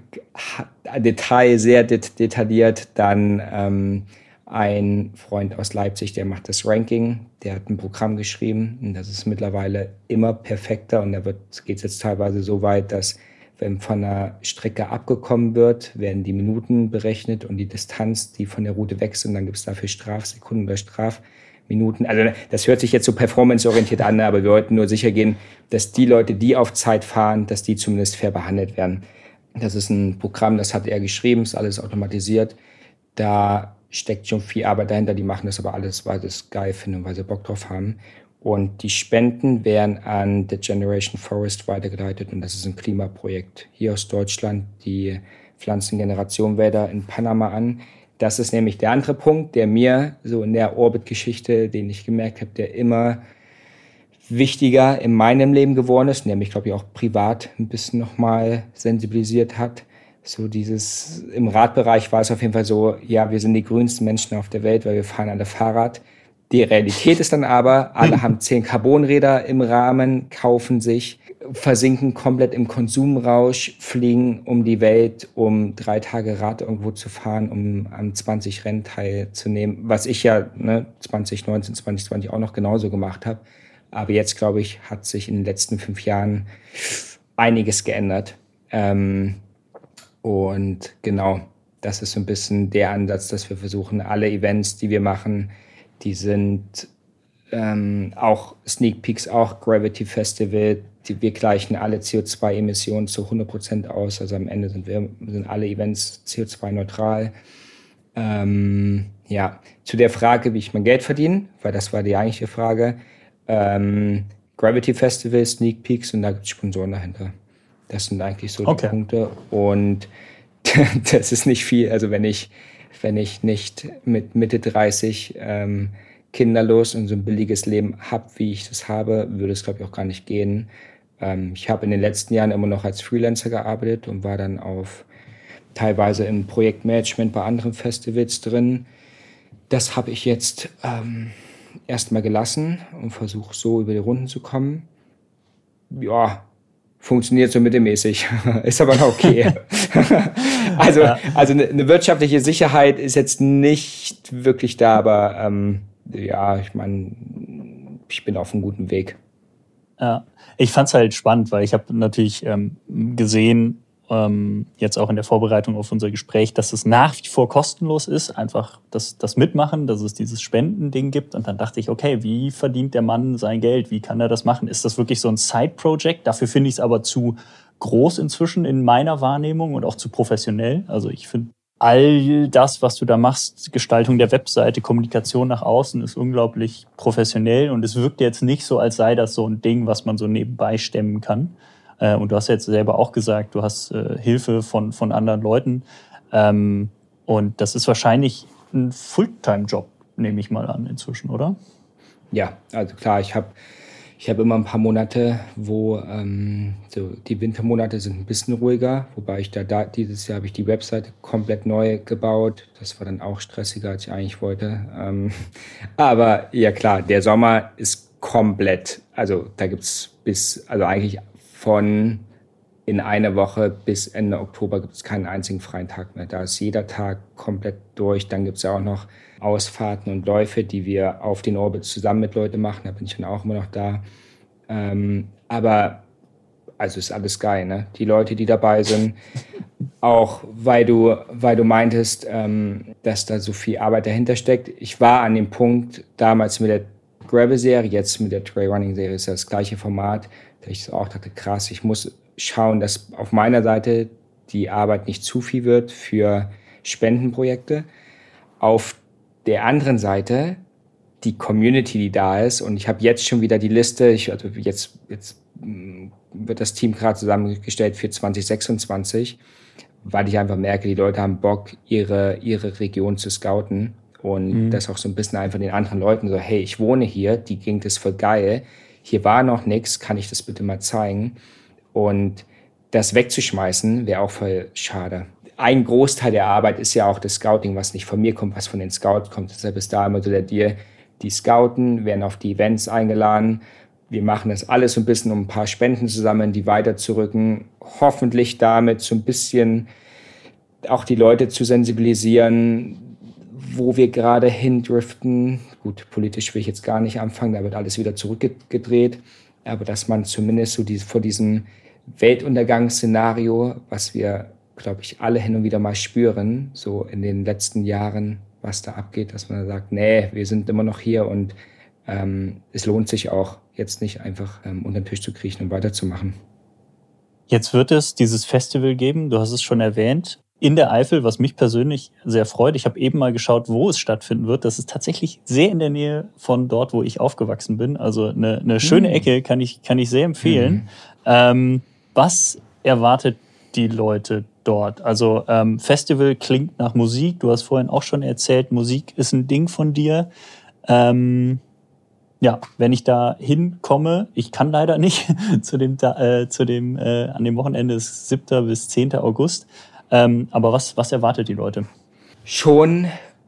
Detail, sehr det- detailliert, dann ähm, ein Freund aus Leipzig, der macht das Ranking, der hat ein Programm geschrieben und das ist mittlerweile immer perfekter und da wird, geht's jetzt teilweise so weit, dass wenn von einer Strecke abgekommen wird, werden die Minuten berechnet und die Distanz, die von der Route weg sind. Dann gibt es dafür Strafsekunden oder Strafminuten. Also das hört sich jetzt so performanceorientiert an, aber wir wollten nur sicher gehen, dass die Leute, die auf Zeit fahren, dass die zumindest fair behandelt werden. Das ist ein Programm, das hat er geschrieben, ist alles automatisiert. Da steckt schon viel Arbeit dahinter. Die machen das aber alles, weil sie es geil finden, weil sie Bock drauf haben. Und die Spenden werden an The Generation Forest weitergeleitet und das ist ein Klimaprojekt hier aus Deutschland. Die pflanzen Generationenwälder in Panama an. Das ist nämlich der andere Punkt, der mir so in der Orbit-Geschichte, den ich gemerkt habe, der immer wichtiger in meinem Leben geworden ist, der mich, glaube ich, auch privat ein bisschen nochmal sensibilisiert hat. So dieses, im Radbereich war es auf jeden Fall so, ja, wir sind die grünsten Menschen auf der Welt, weil wir fahren alle Fahrrad. Die Realität ist dann aber, alle haben zehn Carbonräder im Rahmen, kaufen sich, versinken komplett im Konsumrausch, fliegen um die Welt, um drei Tage Rad irgendwo zu fahren, um an zwanzig Rennen teilzunehmen, was ich ja ne, zwanzig neunzehn, zwanzig zwanzig auch noch genauso gemacht habe. Aber jetzt, glaube ich, hat sich in den letzten fünf Jahren einiges geändert. Ähm, und genau, das ist so ein bisschen der Ansatz, dass wir versuchen, alle Events, die wir machen, die sind ähm, auch Sneak Peeks, auch Gravity Festival. Die, wir gleichen alle C O zwei Emissionen zu hundert Prozent aus. Also am Ende sind wir sind alle Events C O zwei neutral. Ähm, ja, zu der Frage, wie ich mein Geld verdiene, weil das war die eigentliche Frage. Ähm, Gravity Festival, Sneak Peeks und da gibt es Sponsoren dahinter. Das sind eigentlich so okay. die Punkte. Und das ist nicht viel. Also wenn ich, wenn ich nicht mit Mitte dreißig ähm, kinderlos und so ein billiges Leben habe, wie ich das habe, würde es, glaube ich, auch gar nicht gehen. Ähm, ich habe in den letzten Jahren immer noch als Freelancer gearbeitet und war dann auf teilweise im Projektmanagement bei anderen Festivals drin. Das habe ich jetzt ähm, erstmal gelassen und versuche so über die Runden zu kommen. Ja, funktioniert so mittelmäßig, ist aber noch okay. also ja. also eine, eine wirtschaftliche Sicherheit ist jetzt nicht wirklich da, aber ähm, ja, ich meine, ich bin auf einem guten Weg. Ja, ich fand es halt spannend, weil ich habe natürlich ähm, gesehen, ähm, jetzt auch in der Vorbereitung auf unser Gespräch, dass es nach wie vor kostenlos ist, einfach das, das Mitmachen, dass es dieses Spendending gibt. Und dann dachte ich, okay, wie verdient der Mann sein Geld? Wie kann er das machen? Ist das wirklich so ein Side-Project? Dafür finde ich es aber zu groß inzwischen in meiner Wahrnehmung und auch zu professionell. Also ich finde, all das, was du da machst, Gestaltung der Webseite, Kommunikation nach außen, ist unglaublich professionell. Und es wirkt jetzt nicht so, als sei das so ein Ding, was man so nebenbei stemmen kann. Und du hast jetzt selber auch gesagt, du hast äh, Hilfe von, von anderen Leuten. Ähm, und das ist wahrscheinlich ein Fulltime-Job, nehme ich mal an inzwischen, oder? Ja, also klar, ich habe ich hab immer ein paar Monate, wo ähm, so die Wintermonate sind ein bisschen ruhiger. Wobei ich da, da dieses Jahr habe ich die Webseite komplett neu gebaut. Das war dann auch stressiger, als ich eigentlich wollte. Ähm, aber ja klar, der Sommer ist komplett, also da gibt es bis, also eigentlich von in einer Woche bis Ende Oktober gibt es keinen einzigen freien Tag mehr. Da ist jeder Tag komplett durch. Dann gibt es ja auch noch Ausfahrten und Läufe, die wir auf den Orbit zusammen mit Leuten machen. Da bin ich dann auch immer noch da. Ähm, aber also ist alles geil, ne? Die Leute, die dabei sind, auch weil du, weil du meintest, ähm, dass da so viel Arbeit dahinter steckt. Ich war an dem Punkt damals mit der Gravel-Serie, jetzt mit der Trailrunning-Serie ist das gleiche Format, da ich auch dachte, krass, ich muss schauen, dass auf meiner Seite die Arbeit nicht zu viel wird für Spendenprojekte. Auf der anderen Seite die Community, die da ist. Und ich habe jetzt schon wieder die Liste, ich, also jetzt, jetzt wird das Team gerade zusammengestellt für zwanzig sechsundzwanzig, weil ich einfach merke, die Leute haben Bock, ihre, ihre Region zu scouten. Und mhm. das auch so ein bisschen einfach den anderen Leuten so, hey, ich wohne hier, die Gegend ist voll geil, hier war noch nichts, kann ich das bitte mal zeigen? Und das wegzuschmeißen, wäre auch voll schade. Ein Großteil der Arbeit ist ja auch das Scouting, was nicht von mir kommt, was von den Scouts kommt. Deshalb ist da immer so der Deal, die scouten, werden auf die Events eingeladen. Wir machen das alles so ein bisschen, um ein paar Spenden zu sammeln, die weiterzurücken. Hoffentlich damit so ein bisschen auch die Leute zu sensibilisieren, wo wir gerade hindriften. Gut, politisch will ich jetzt gar nicht anfangen, da wird alles wieder zurückgedreht. Aber dass man zumindest so die, vor diesem Weltuntergangsszenario, was wir, glaube ich, alle hin und wieder mal spüren, so in den letzten Jahren, was da abgeht, dass man sagt, nee, wir sind immer noch hier und ähm, es lohnt sich auch, jetzt nicht einfach ähm, unter den Tisch zu kriechen und weiterzumachen. Jetzt wird es dieses Festival geben, du hast es schon erwähnt, in der Eifel, was mich persönlich sehr freut. Ich habe eben mal geschaut, wo es stattfinden wird. Das ist tatsächlich sehr in der Nähe von dort, wo ich aufgewachsen bin. Also eine, eine schöne mhm. Ecke, kann ich, kann ich sehr empfehlen. Mhm. Ähm, was erwartet die Leute dort? Also ähm, Festival klingt nach Musik. Du hast vorhin auch schon erzählt, Musik ist ein Ding von dir. Ähm, ja, wenn ich da hinkomme, ich kann leider nicht, zu dem, äh, zu dem äh, an dem Wochenende ist siebten bis zehnten August. Ähm, aber was, was erwartet die Leute? Schon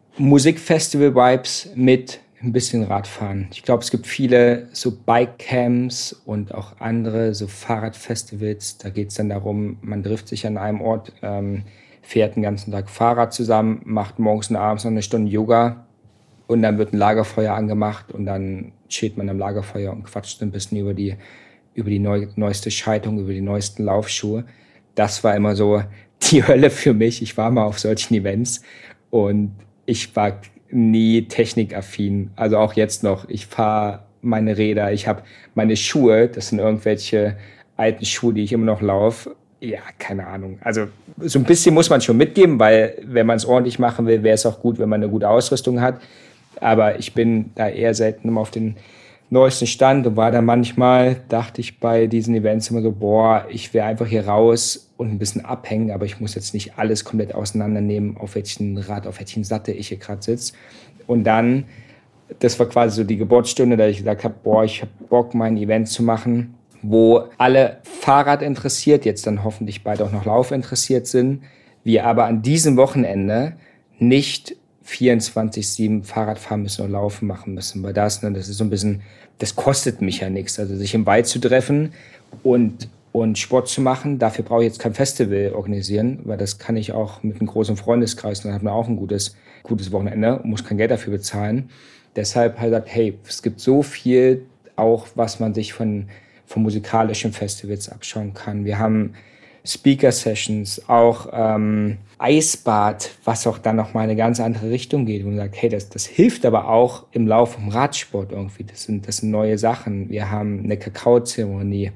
Musikfestival-Vibes mit ein bisschen Radfahren. Ich glaube, es gibt viele so Bike-Camps und auch andere so Fahrradfestivals. Da geht es dann darum, man trifft sich an einem Ort, ähm, fährt den ganzen Tag Fahrrad zusammen, macht morgens und abends noch eine Stunde Yoga und dann wird ein Lagerfeuer angemacht und dann chillt man am Lagerfeuer und quatscht ein bisschen über die, über die neu, neueste Schaltung, über die neuesten Laufschuhe. Das war immer so die Hölle für mich. Ich war mal auf solchen Events und ich war nie technikaffin. Also auch jetzt noch. Ich fahre meine Räder, ich habe meine Schuhe, das sind irgendwelche alten Schuhe, die ich immer noch laufe. Ja, keine Ahnung. Also so ein bisschen muss man schon mitgeben, weil wenn man es ordentlich machen will, wäre es auch gut, wenn man eine gute Ausrüstung hat. Aber ich bin da eher selten immer auf den neuesten Stand und war da manchmal, dachte ich bei diesen Events immer so, boah, ich will einfach hier raus und ein bisschen abhängen, aber ich muss jetzt nicht alles komplett auseinandernehmen, auf welchen Rad, auf welchen Sattel ich hier gerade sitze. Und dann, das war quasi so die Geburtsstunde, da ich gesagt habe, boah, ich habe Bock, mein Event zu machen, wo alle Fahrrad interessiert, jetzt dann hoffentlich beide auch noch Lauf interessiert sind, wir aber an diesem Wochenende nicht vierundzwanzig sieben Fahrrad fahren müssen und Laufen machen müssen, weil das, ne, das ist so ein bisschen, das kostet mich ja nichts, also sich im Wald zu treffen und, und Sport zu machen, dafür brauche ich jetzt kein Festival organisieren, weil das kann ich auch mit einem großen Freundeskreis, dann hat man auch ein gutes, gutes Wochenende und muss kein Geld dafür bezahlen. Deshalb halt gesagt, hey, es gibt so viel auch, was man sich von, von musikalischen Festivals abschauen kann. Wir haben Speaker-Sessions, auch ähm, Eisbad, was auch dann nochmal eine ganz andere Richtung geht. Wo man sagt, hey, das, das hilft aber auch im Lauf im Radsport irgendwie. Das sind, das sind neue Sachen. Wir haben eine Kakaozeremonie.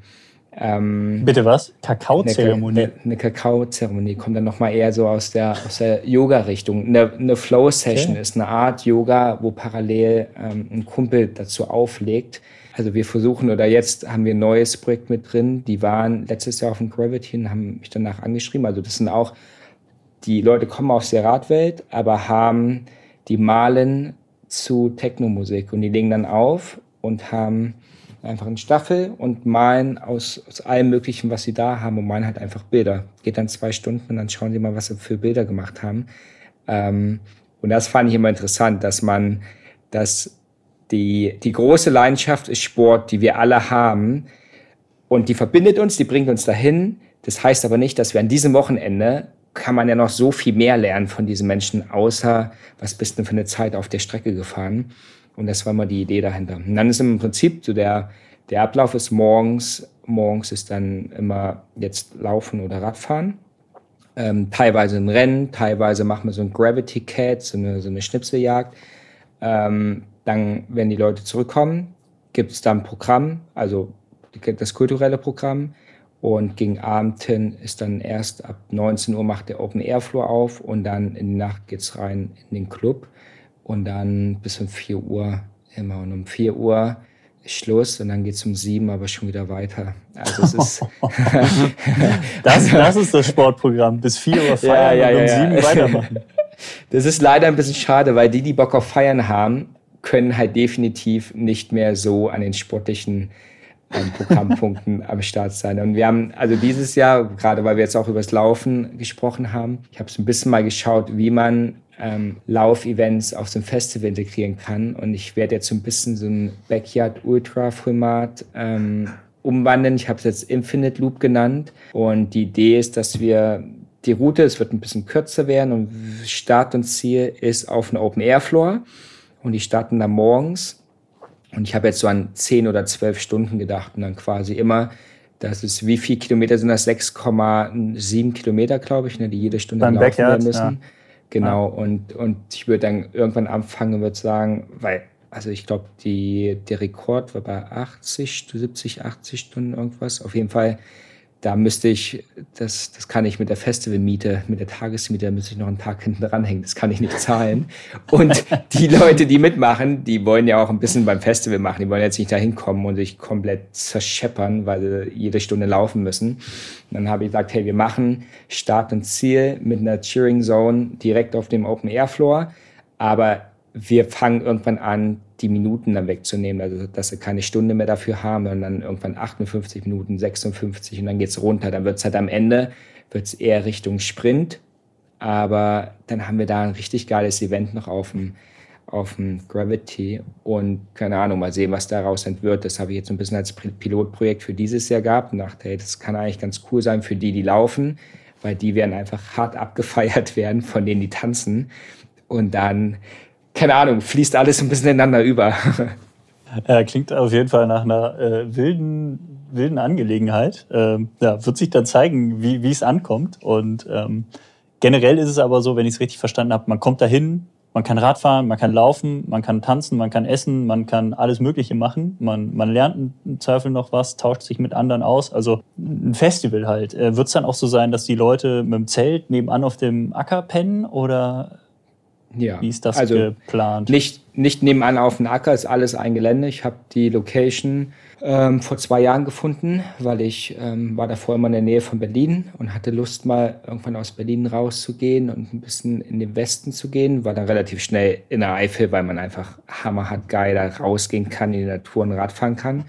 Ähm, Bitte was? Kakaozeremonie? Eine, eine Kakaozeremonie kommt dann nochmal eher so aus der, aus der Yoga-Richtung. Eine, eine Flow-Session okay. ist eine Art Yoga, wo parallel ähm, ein Kumpel dazu auflegt. Also wir versuchen, oder jetzt haben wir ein neues Projekt mit drin, die waren letztes Jahr auf dem Gravity und haben mich danach angeschrieben. Also das sind auch, die Leute kommen aus der Radwelt, aber haben, die malen zu Techno-Musik und die legen dann auf und haben einfach eine Staffel und malen aus, aus allem Möglichen, was sie da haben und malen halt einfach Bilder. Geht dann zwei Stunden und dann schauen sie mal, was sie für Bilder gemacht haben. Ähm, und das fand ich immer interessant, dass man, dass Die, die große Leidenschaft ist Sport, die wir alle haben. Und die verbindet uns, die bringt uns dahin. Das heißt aber nicht, dass wir an diesem Wochenende, kann man ja noch so viel mehr lernen von diesen Menschen, außer, was bist du für eine Zeit auf der Strecke gefahren? Und das war mal die Idee dahinter. Und dann ist im Prinzip so der, der Ablauf ist morgens. Morgens ist dann immer jetzt Laufen oder Radfahren. Ähm, teilweise ein Rennen, teilweise machen wir so ein Gravity Cat, so eine, so eine Schnipseljagd. Ähm, Dann, wenn die Leute zurückkommen, gibt es dann ein Programm, also das kulturelle Programm. Und gegen Abend hin ist dann erst ab neunzehn Uhr macht der Open Air Floor auf und dann in die Nacht geht's rein in den Club. Und dann bis um vier Uhr immer. Und um vier Uhr ist Schluss und dann geht's um sieben aber schon wieder weiter. Also es ist das, das ist das Sportprogramm. Bis vier Uhr feiern ja, ja, und um sieben ja. weitermachen. Das ist leider ein bisschen schade, weil die, die Bock auf Feiern haben, können halt definitiv nicht mehr so an den sportlichen ähm, Programmpunkten am Start sein. Und wir haben also dieses Jahr, gerade weil wir jetzt auch über das Laufen gesprochen haben, ich habe so ein bisschen mal geschaut, wie man ähm, Laufevents auf so ein Festival integrieren kann. Und ich werde jetzt so ein bisschen so ein Backyard-Ultra-Format ähm, umwandeln. Ich habe es jetzt Infinite Loop genannt. Und die Idee ist, dass wir die Route, es wird ein bisschen kürzer werden und Start und Ziel ist auf einem Open-Air-Floor. Und die starten dann morgens. Und ich habe jetzt so an zehn oder zwölf Stunden gedacht. Und dann quasi immer, das ist, wie viele Kilometer sind das? sechs Komma sieben Kilometer, glaube ich, ne, die jede Stunde dann laufen werden müssen. Ja. Genau. Ja. Und, und ich würde dann irgendwann anfangen und würde sagen, weil, also ich glaube, die, der Rekord war bei achtzig, siebzig, achtzig Stunden irgendwas. Auf jeden Fall, da müsste ich, das, das kann ich mit der Festivalmiete, mit der Tagesmiete, da müsste ich noch einen Tag hinten dranhängen. Das kann ich nicht zahlen. Und die Leute, die mitmachen, die wollen ja auch ein bisschen beim Festival machen. Die wollen jetzt nicht da hinkommen und sich komplett zerscheppern, weil sie jede Stunde laufen müssen. Und dann habe ich gesagt, hey, wir machen Start und Ziel mit einer Cheering Zone direkt auf dem Open Air Floor. Aber wir fangen irgendwann an, die Minuten dann wegzunehmen, also dass sie keine Stunde mehr dafür haben und dann irgendwann achtundfünfzig Minuten, sechsundfünfzig und dann geht's runter. Dann wird's halt am Ende, wird's eher Richtung Sprint, aber dann haben wir da ein richtig geiles Event noch auf dem, auf dem Gravity und keine Ahnung, mal sehen, was daraus wird. Das habe ich jetzt so ein bisschen als Pilotprojekt für dieses Jahr gehabt und dachte, hey, das kann eigentlich ganz cool sein für die, die laufen, weil die werden einfach hart abgefeiert werden von denen, die tanzen und dann keine Ahnung, fließt alles ein bisschen ineinander über. Ja, klingt auf jeden Fall nach einer äh, wilden, wilden Angelegenheit. Ähm, ja, wird sich dann zeigen, wie wie es ankommt. Und ähm, generell ist es aber so, wenn ich es richtig verstanden habe, man kommt dahin, man kann Radfahren, man kann laufen, man kann tanzen, man kann essen, man kann alles Mögliche machen. Man, man lernt im Zweifel noch was, tauscht sich mit anderen aus. Also ein Festival halt. Wird es dann auch so sein, dass die Leute mit dem Zelt nebenan auf dem Acker pennen oder ja, wie ist das also geplant? Nicht, nicht nebenan auf dem Acker, ist alles ein Gelände. Ich habe die Location ähm, vor zwei Jahren gefunden, weil ich ähm, war davor immer in der Nähe von Berlin und hatte Lust, mal irgendwann aus Berlin rauszugehen und ein bisschen in den Westen zu gehen. War dann relativ schnell in der Eifel, weil man einfach hammerhart geil da rausgehen kann, in die Natur und Rad fahren kann.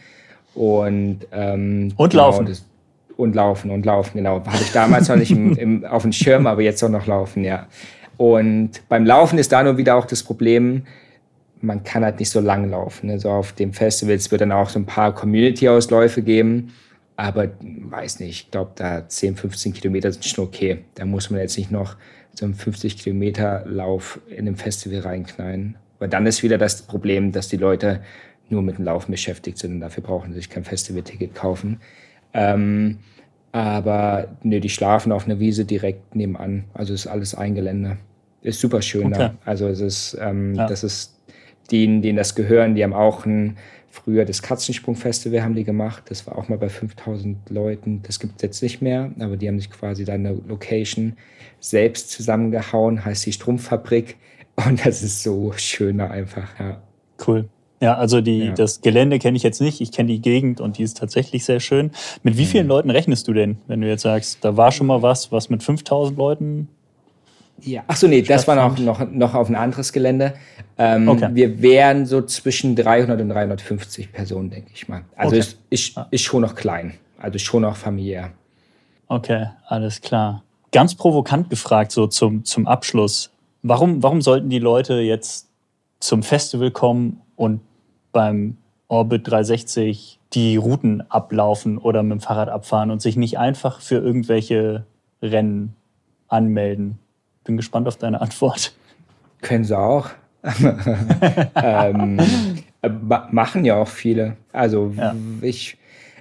Und, ähm, und genau, laufen. Das, und laufen und laufen, genau. Hatte ich damals noch nicht im, im, auf dem Schirm, aber jetzt auch noch laufen, ja. Und beim Laufen ist da nur wieder auch das Problem, man kann halt nicht so lang laufen. Also auf dem Festivals wird dann auch so ein paar Community-Ausläufe geben. Aber weiß nicht, ich glaube, da zehn, fünfzehn Kilometer sind schon okay. Da muss man jetzt nicht noch so einen fünfzig Kilometer Lauf in einem Festival reinknallen. Weil dann ist wieder das Problem, dass die Leute nur mit dem Laufen beschäftigt sind und dafür brauchen sie sich kein Festivalticket kaufen. Ähm, aber ne, die schlafen auf einer Wiese direkt nebenan. Also ist alles ein Gelände. Ist super schön okay. da. Also es ist, ähm, ja. das ist denen, denen das gehören, die haben auch ein, früher das Katzensprung-Festival haben die gemacht. Das war auch mal bei fünftausend Leuten. Das gibt es jetzt nicht mehr, aber die haben sich quasi da eine Location selbst zusammengehauen, heißt die Strumpffabrik. Und das ist so schöner einfach, ja. Cool. Ja, also die, ja. das Gelände kenne ich jetzt nicht. Ich kenne die Gegend und die ist tatsächlich sehr schön. Mit wie vielen mhm. Leuten rechnest du denn, wenn du jetzt sagst, da war schon mal was, was mit fünftausend Leuten? Ja, ach so, nee, das war noch, noch, noch auf ein anderes Gelände. Ähm, okay. Wir wären so zwischen dreihundert und dreihundertfünfzig Personen, denke ich mal. Also okay. es ist, ist schon noch klein, also schon noch familiär. Okay, alles klar. Ganz provokant gefragt, so zum, zum Abschluss. Warum, warum sollten die Leute jetzt zum Festival kommen und beim Orbit dreihundertsechzig die Routen ablaufen oder mit dem Fahrrad abfahren und sich nicht einfach für irgendwelche Rennen anmelden? Bin gespannt auf deine Antwort. Können sie auch. ähm, machen ja auch viele. Also ja. ich,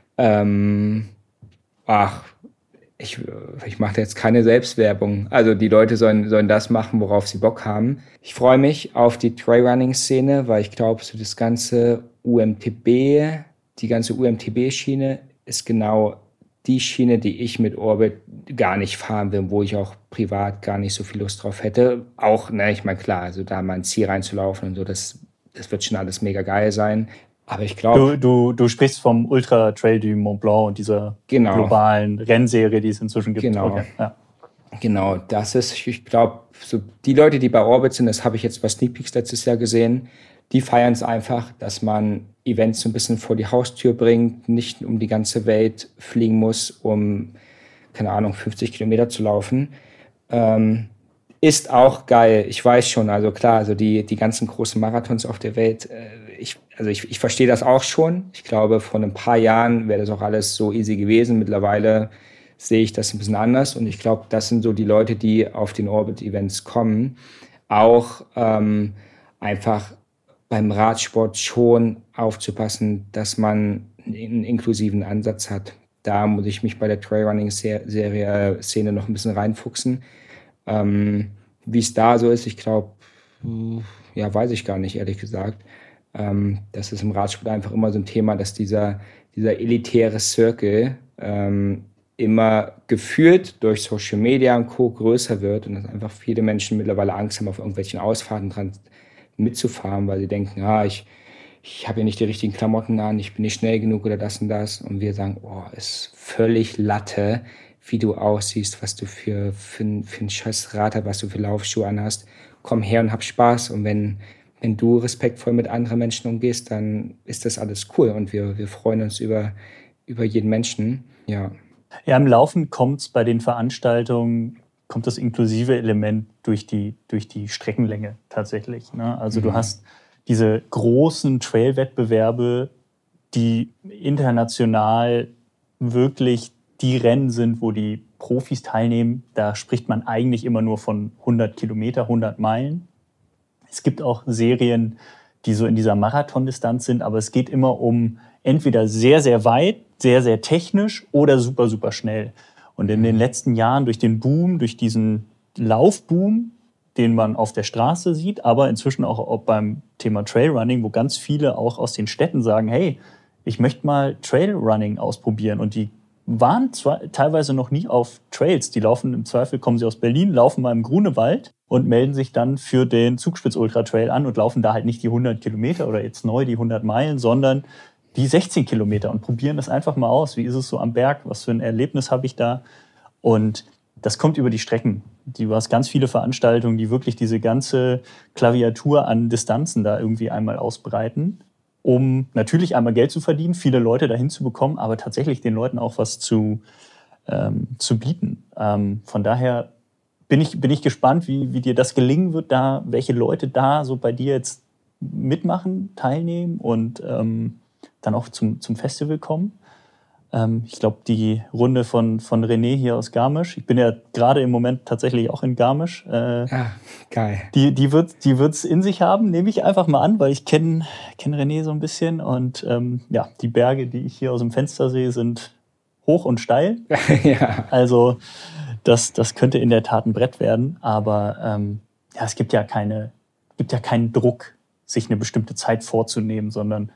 ähm, ach, ich, ich mache jetzt keine Selbstwerbung. Also die Leute sollen, sollen das machen, worauf sie Bock haben. Ich freue mich auf die Trailrunning-Szene, weil ich glaube, so das ganze U M T B, die ganze U M T B-Schiene ist genau die Schiene, die ich mit Orbit gar nicht fahren will, wo ich auch privat gar nicht so viel Lust drauf hätte. Auch, ne, ich meine, klar, also da mal ins Ziel reinzulaufen und so, das, das wird schon alles mega geil sein. Aber ich glaube... Du, du, du sprichst vom Ultra Trail du Mont Blanc und dieser genau. globalen Rennserie, die es inzwischen gibt. Genau, okay, ja. genau das ist, ich glaube, so die Leute, die bei Orbit sind, das habe ich jetzt bei Sneak Peeks letztes Jahr gesehen, die feiern es einfach, dass man Events so ein bisschen vor die Haustür bringt, nicht um die ganze Welt fliegen muss, um, keine Ahnung, fünfzig Kilometer zu laufen. Ähm, ist auch geil, ich weiß schon, also klar, also die, die ganzen großen Marathons auf der Welt, äh, ich, also ich, ich verstehe das auch schon. Ich glaube, vor ein paar Jahren wäre das auch alles so easy gewesen. Mittlerweile sehe ich das ein bisschen anders und ich glaube, das sind so die Leute, die auf den Orbit-Events kommen, auch ähm, einfach beim Radsport schon aufzupassen, dass man einen inklusiven Ansatz hat. Da muss ich mich bei der Trailrunning-Serie-Szene noch ein bisschen reinfuchsen. Ähm, wie es da so ist, ich glaube, ja, weiß ich gar nicht, ehrlich gesagt. Ähm, das ist im Radsport einfach immer so ein Thema, dass dieser, dieser elitäre Circle ähm, immer gefühlt durch Social Media und Co. größer wird und dass einfach viele Menschen mittlerweile Angst haben, auf irgendwelchen Ausfahrten dran mitzufahren, weil sie denken, ah, ich, ich habe ja nicht die richtigen Klamotten an, ich bin nicht schnell genug oder das und das. Und wir sagen, oh, ist völlig Latte, wie du aussiehst, was du für, für, für ein scheiß Rad hast, was du für Laufschuhe anhast. Komm her und hab Spaß. Und wenn, wenn du respektvoll mit anderen Menschen umgehst, dann ist das alles cool. Und wir, wir freuen uns über, über jeden Menschen. Ja. Ja, im Laufen kommt es bei den Veranstaltungen, kommt das inklusive Element durch die, durch die Streckenlänge tatsächlich. Ne? Also mhm. du hast diese großen Trail-Wettbewerbe, die international wirklich die Rennen sind, wo die Profis teilnehmen. Da spricht man eigentlich immer nur von hundert Kilometer, hundert Meilen. Es gibt auch Serien, die so in dieser Marathondistanz sind, aber es geht immer um entweder sehr, sehr weit, sehr, sehr technisch oder super, super schnell. Und in den letzten Jahren durch den Boom, durch diesen Laufboom, den man auf der Straße sieht, aber inzwischen auch, auch beim Thema Trailrunning, wo ganz viele auch aus den Städten sagen, hey, ich möchte mal Trailrunning ausprobieren. Und die waren zwar teilweise noch nie auf Trails. Die laufen im Zweifel, kommen sie aus Berlin, laufen mal im Grunewald und melden sich dann für den Zugspitz Ultra Trail an und laufen da halt nicht die hundert Kilometer oder jetzt neu die hundert Meilen, sondern die sechzehn Kilometer und probieren das einfach mal aus. Wie ist es so am Berg? Was für ein Erlebnis habe ich da? Und das kommt über die Strecken. Du hast ganz viele Veranstaltungen, die wirklich diese ganze Klaviatur an Distanzen da irgendwie einmal ausbreiten, um natürlich einmal Geld zu verdienen, viele Leute dahin zu bekommen, aber tatsächlich den Leuten auch was zu, ähm, zu bieten. Ähm, von daher bin ich, bin ich gespannt, wie, wie dir das gelingen wird, da, welche Leute da so bei dir jetzt mitmachen, teilnehmen und ähm, dann auch zum, zum Festival kommen. Ähm, ich glaube, die Runde von, von René hier aus Garmisch, ich bin ja gerade im Moment tatsächlich auch in Garmisch. Äh, ja, geil. Die, die wird die wird's in sich haben, nehme ich einfach mal an, weil ich kenne kenn René so ein bisschen. Und ähm, ja, die Berge, die ich hier aus dem Fenster sehe, sind hoch und steil. Ja. Also das, das könnte in der Tat ein Brett werden. Aber ähm, ja, es gibt ja keine, gibt ja keinen Druck, sich eine bestimmte Zeit vorzunehmen, sondern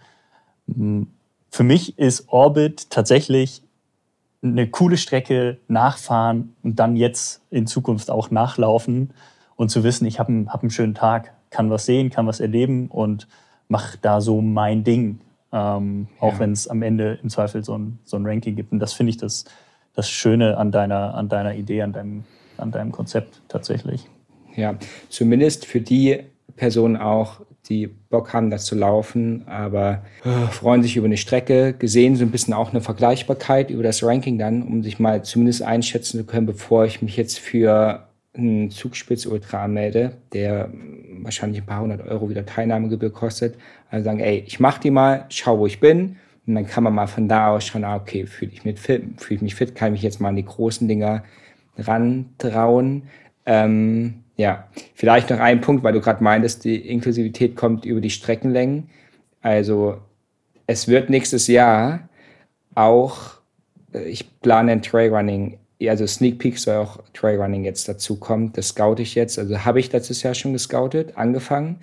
mh, für mich ist Orbit tatsächlich eine coole Strecke nachfahren und dann jetzt in Zukunft auch nachlaufen und zu wissen, ich habe einen, hab einen schönen Tag, kann was sehen, kann was erleben und mache da so mein Ding, ähm, ja. Auch wenn es am Ende im Zweifel so ein, so ein Ranking gibt. Und das finde ich das, das Schöne an deiner, an deiner Idee, an deinem, an deinem Konzept tatsächlich. Ja, zumindest für die Personen auch, die Bock haben, das zu laufen, aber äh, freuen sich über eine Strecke, gesehen so ein bisschen auch eine Vergleichbarkeit über das Ranking dann, um sich mal zumindest einschätzen zu können, bevor ich mich jetzt für einen Zugspitz-Ultra anmelde, der wahrscheinlich ein paar hundert Euro wieder Teilnahmegebühr kostet. Also sagen, ey, ich mach die mal, schau, wo ich bin. Und dann kann man mal von da aus schauen, ah, okay, fühle ich mich fit, fühle ich mich fit, kann ich mich jetzt mal an die großen Dinger rantrauen. Ähm, Ja, vielleicht noch ein Punkt, weil du gerade meintest, die Inklusivität kommt über die Streckenlängen. Also es wird nächstes Jahr auch, ich plane ein Trailrunning, also Sneak Peek soll auch Trailrunning jetzt dazu kommen. Das scoute ich jetzt, also habe ich letztes Jahr schon gescoutet, angefangen.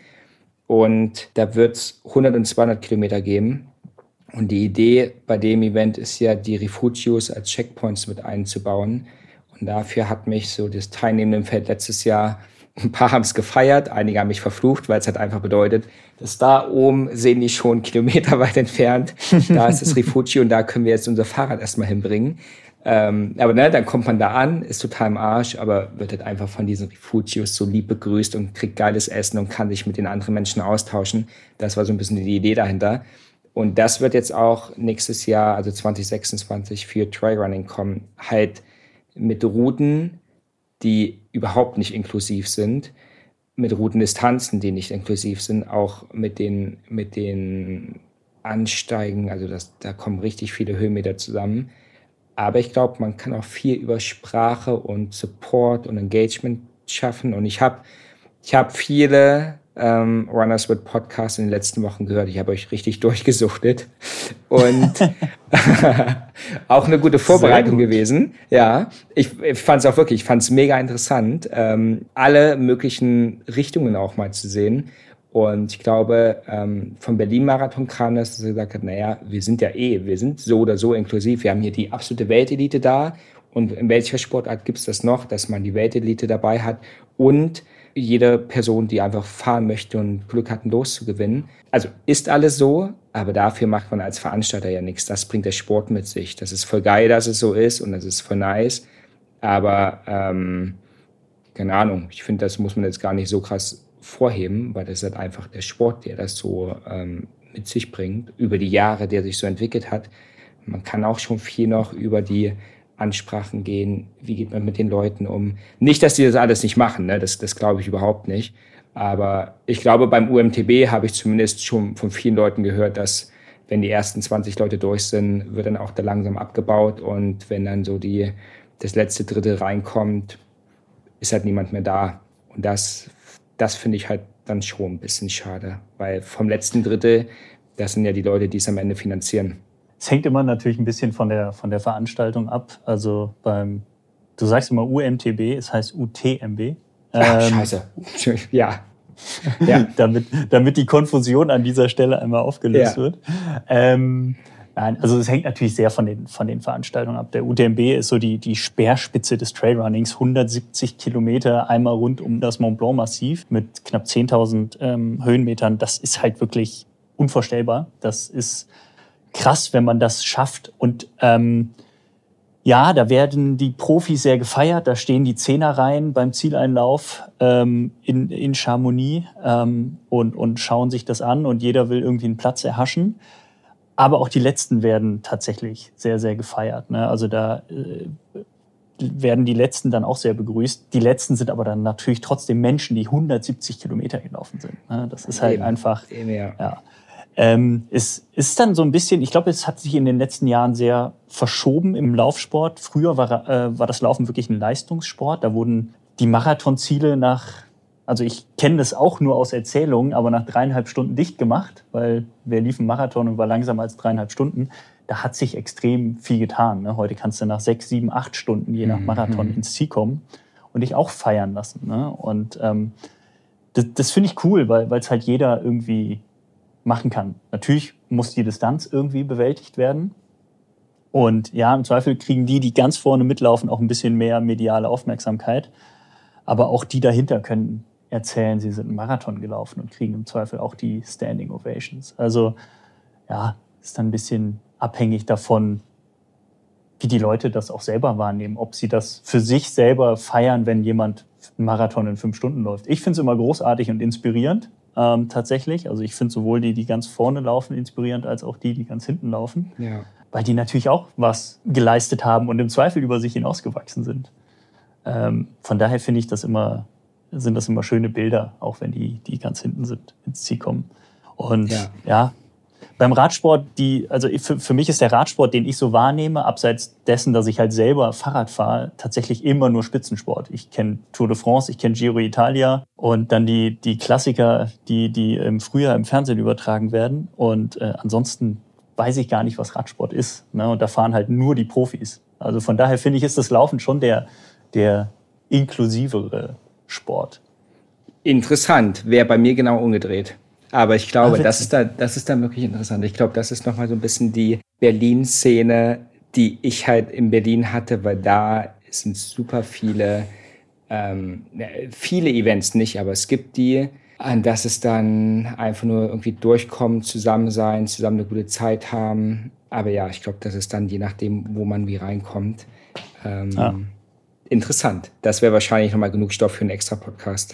Und da wird es hundert und zweihundert Kilometer geben. Und die Idee bei dem Event ist ja, die Refugios als Checkpoints mit einzubauen. Und dafür hat mich so das teilnehmende Feld letztes Jahr, ein paar haben es gefeiert, einige haben mich verflucht, weil es halt einfach bedeutet, dass da oben sehen die schon kilometerweit entfernt, da ist das Refugio und da können wir jetzt unser Fahrrad erstmal hinbringen. Ähm, aber ne, dann kommt man da an, ist total im Arsch, aber wird halt einfach von diesen Refugios so lieb begrüßt und kriegt geiles Essen und kann sich mit den anderen Menschen austauschen. Das war so ein bisschen die Idee dahinter. Und das wird jetzt auch nächstes Jahr, also zwanzig sechsundzwanzig, für Trailrunning kommen, halt mit Routen, die überhaupt nicht inklusiv sind, mit Routendistanzen, die nicht inklusiv sind, auch mit den, mit den Ansteigen, also das, da kommen richtig viele Höhenmeter zusammen. Aber ich glaube, man kann auch viel über Sprache und Support und Engagement schaffen. Und ich habe ich hab viele ähm, Runners World Podcasts in den letzten Wochen gehört. Ich habe euch richtig durchgesuchtet. Und auch eine gute Vorbereitung gewesen. Ja, ich, ich fand es auch wirklich, ich fand es mega interessant, ähm, alle möglichen Richtungen auch mal zu sehen. Und ich glaube, ähm, vom Berlin-Marathon kam das, dass er gesagt hat, naja, wir sind ja eh, wir sind so oder so inklusiv. Wir haben hier die absolute Weltelite da. Und in welcher Sportart gibt es das noch, dass man die Weltelite dabei hat und jede Person, die einfach fahren möchte und Glück hat, ein Los zu gewinnen. Also ist alles so, aber dafür macht man als Veranstalter ja nichts. Das bringt der Sport mit sich. Das ist voll geil, dass es so ist und das ist voll nice. Aber ähm, keine Ahnung, ich finde, das muss man jetzt gar nicht so krass vorheben, weil das ist halt einfach der Sport, der das so ähm, mit sich bringt, über die Jahre, der sich so entwickelt hat. Man kann auch schon viel noch über die Ansprachen gehen, wie geht man mit den Leuten um. Nicht, dass die das alles nicht machen, ne? das, das glaube ich überhaupt nicht. Aber ich glaube, beim U M T B habe ich zumindest schon von vielen Leuten gehört, dass wenn die ersten zwanzig Leute durch sind, wird dann auch da langsam abgebaut. Und wenn dann so die, das letzte Drittel reinkommt, ist halt niemand mehr da. Und das, das finde ich halt dann schon ein bisschen schade. Weil vom letzten Drittel, das sind ja die Leute, die es am Ende finanzieren. Es hängt immer natürlich ein bisschen von der, von der Veranstaltung ab. Also beim, du sagst immer U M T B, es heißt U T M B. Ach, Ähm, scheiße. Ja. ja. damit, damit die Konfusion an dieser Stelle einmal aufgelöst Ja. wird. Ähm, nein, also es hängt natürlich sehr von den, von den Veranstaltungen ab. Der U T M B ist so die, die Speerspitze des Trailrunnings. hundertsiebzig Kilometer einmal rund um das Mont Blanc Massiv mit knapp zehntausend ähm, Höhenmetern. Das ist halt wirklich unvorstellbar. Das ist krass, wenn man das schafft. Und ähm, ja, da werden die Profis sehr gefeiert. Da stehen die Zehnerreihen beim Zieleinlauf ähm, in, in Chamonix ähm, und, und schauen sich das an. Und jeder will irgendwie einen Platz erhaschen. Aber auch die Letzten werden tatsächlich sehr, sehr gefeiert. Ne? Also da äh, werden die Letzten dann auch sehr begrüßt. Die Letzten sind aber dann natürlich trotzdem Menschen, die hundertsiebzig Kilometer gelaufen sind. Ne? Das ist halt Eben. einfach... Eben, ja. ja. Ähm, es ist dann so ein bisschen, ich glaube, es hat sich in den letzten Jahren sehr verschoben im Laufsport. Früher war, äh, war das Laufen wirklich ein Leistungssport. Da wurden die Marathonziele nach, also ich kenne das auch nur aus Erzählungen, aber nach dreieinhalb Stunden dicht gemacht, weil wer lief einen Marathon und war langsamer als dreieinhalb Stunden. Da hat sich extrem viel getan. Ne? Heute kannst du nach sechs, sieben, acht Stunden je nach Marathon mhm. ins Ziel kommen und dich auch feiern lassen. Ne? Und ähm, das, das finde ich cool, weil es halt jeder irgendwie machen kann. Natürlich muss die Distanz irgendwie bewältigt werden. Und ja, im Zweifel kriegen die, die ganz vorne mitlaufen, auch ein bisschen mehr mediale Aufmerksamkeit. Aber auch die dahinter können erzählen, sie sind einen Marathon gelaufen und kriegen im Zweifel auch die Standing Ovations. Also ja, ist dann ein bisschen abhängig davon, wie die Leute das auch selber wahrnehmen. Ob sie das für sich selber feiern, wenn jemand einen Marathon in fünf Stunden läuft. Ich finde es immer großartig und inspirierend. Ähm, tatsächlich. Also ich finde sowohl die, die ganz vorne laufen, inspirierend, als auch die, die ganz hinten laufen. Ja. Weil die natürlich auch was geleistet haben und im Zweifel über sich hinausgewachsen sind. Ähm, von daher finde ich das immer, sind das immer schöne Bilder, auch wenn die, die ganz hinten sind, ins Ziel kommen. Und ja, ja beim Radsport, die, also für, für mich ist der Radsport, den ich so wahrnehme, abseits dessen, dass ich halt selber Fahrrad fahre, tatsächlich immer nur Spitzensport. Ich kenne Tour de France, ich kenne Giro Italia und dann die, die Klassiker, die, die im Frühjahr im Fernsehen übertragen werden. Und äh, ansonsten weiß ich gar nicht, was Radsport ist. Ne? Und da fahren halt nur die Profis. Also von daher finde ich, ist das Laufen schon der, der inklusivere Sport. Interessant, wäre bei mir genau umgedreht. Aber ich glaube, ah, das ist da, das ist dann wirklich interessant. Ich glaube, das ist nochmal so ein bisschen die Berlin-Szene, die ich halt in Berlin hatte, weil da sind super viele, ähm, viele Events nicht, aber es gibt die, an das es dann einfach nur irgendwie durchkommen, zusammen sein, zusammen eine gute Zeit haben. Aber ja, ich glaube, das ist dann je nachdem, wo man wie reinkommt. Ähm, ja. Interessant. Das wäre wahrscheinlich nochmal genug Stoff für einen extra Podcast.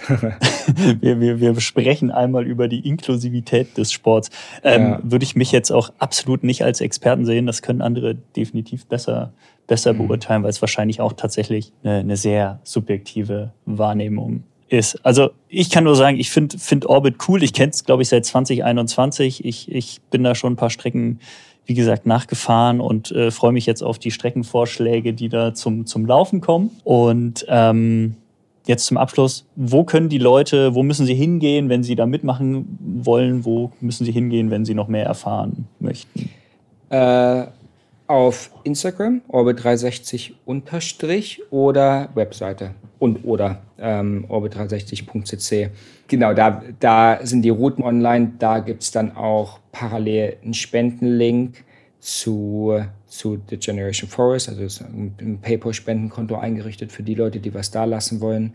wir, wir, wir besprechen einmal über die Inklusivität des Sports. Ähm, ja. Würde ich mich jetzt auch absolut nicht als Experten sehen. Das können andere definitiv besser, besser mhm. beurteilen, weil es wahrscheinlich auch tatsächlich eine, eine sehr subjektive Wahrnehmung ist. Also ich kann nur sagen, ich finde find Orbit cool. Ich kenne es, glaube ich, seit zwanzig einundzwanzig. Ich, ich bin da schon ein paar Strecken, wie gesagt, nachgefahren und äh, freue mich jetzt auf die Streckenvorschläge, die da zum, zum Laufen kommen. Und ähm, jetzt zum Abschluss, wo können die Leute, wo müssen sie hingehen, wenn sie da mitmachen wollen? Wo müssen sie hingehen, wenn sie noch mehr erfahren möchten? Äh, auf Instagram, Orbit dreihundertsechzig unterstrich oder Webseite und oder ähm, orbit dreihundertsechzig punkt c c. Genau, da, da sind die Routen online. Da gibt es dann auch parallel einen Spendenlink zu, zu The Generation Forest. Also ist ein PayPal-Spendenkonto eingerichtet für die Leute, die was da lassen wollen.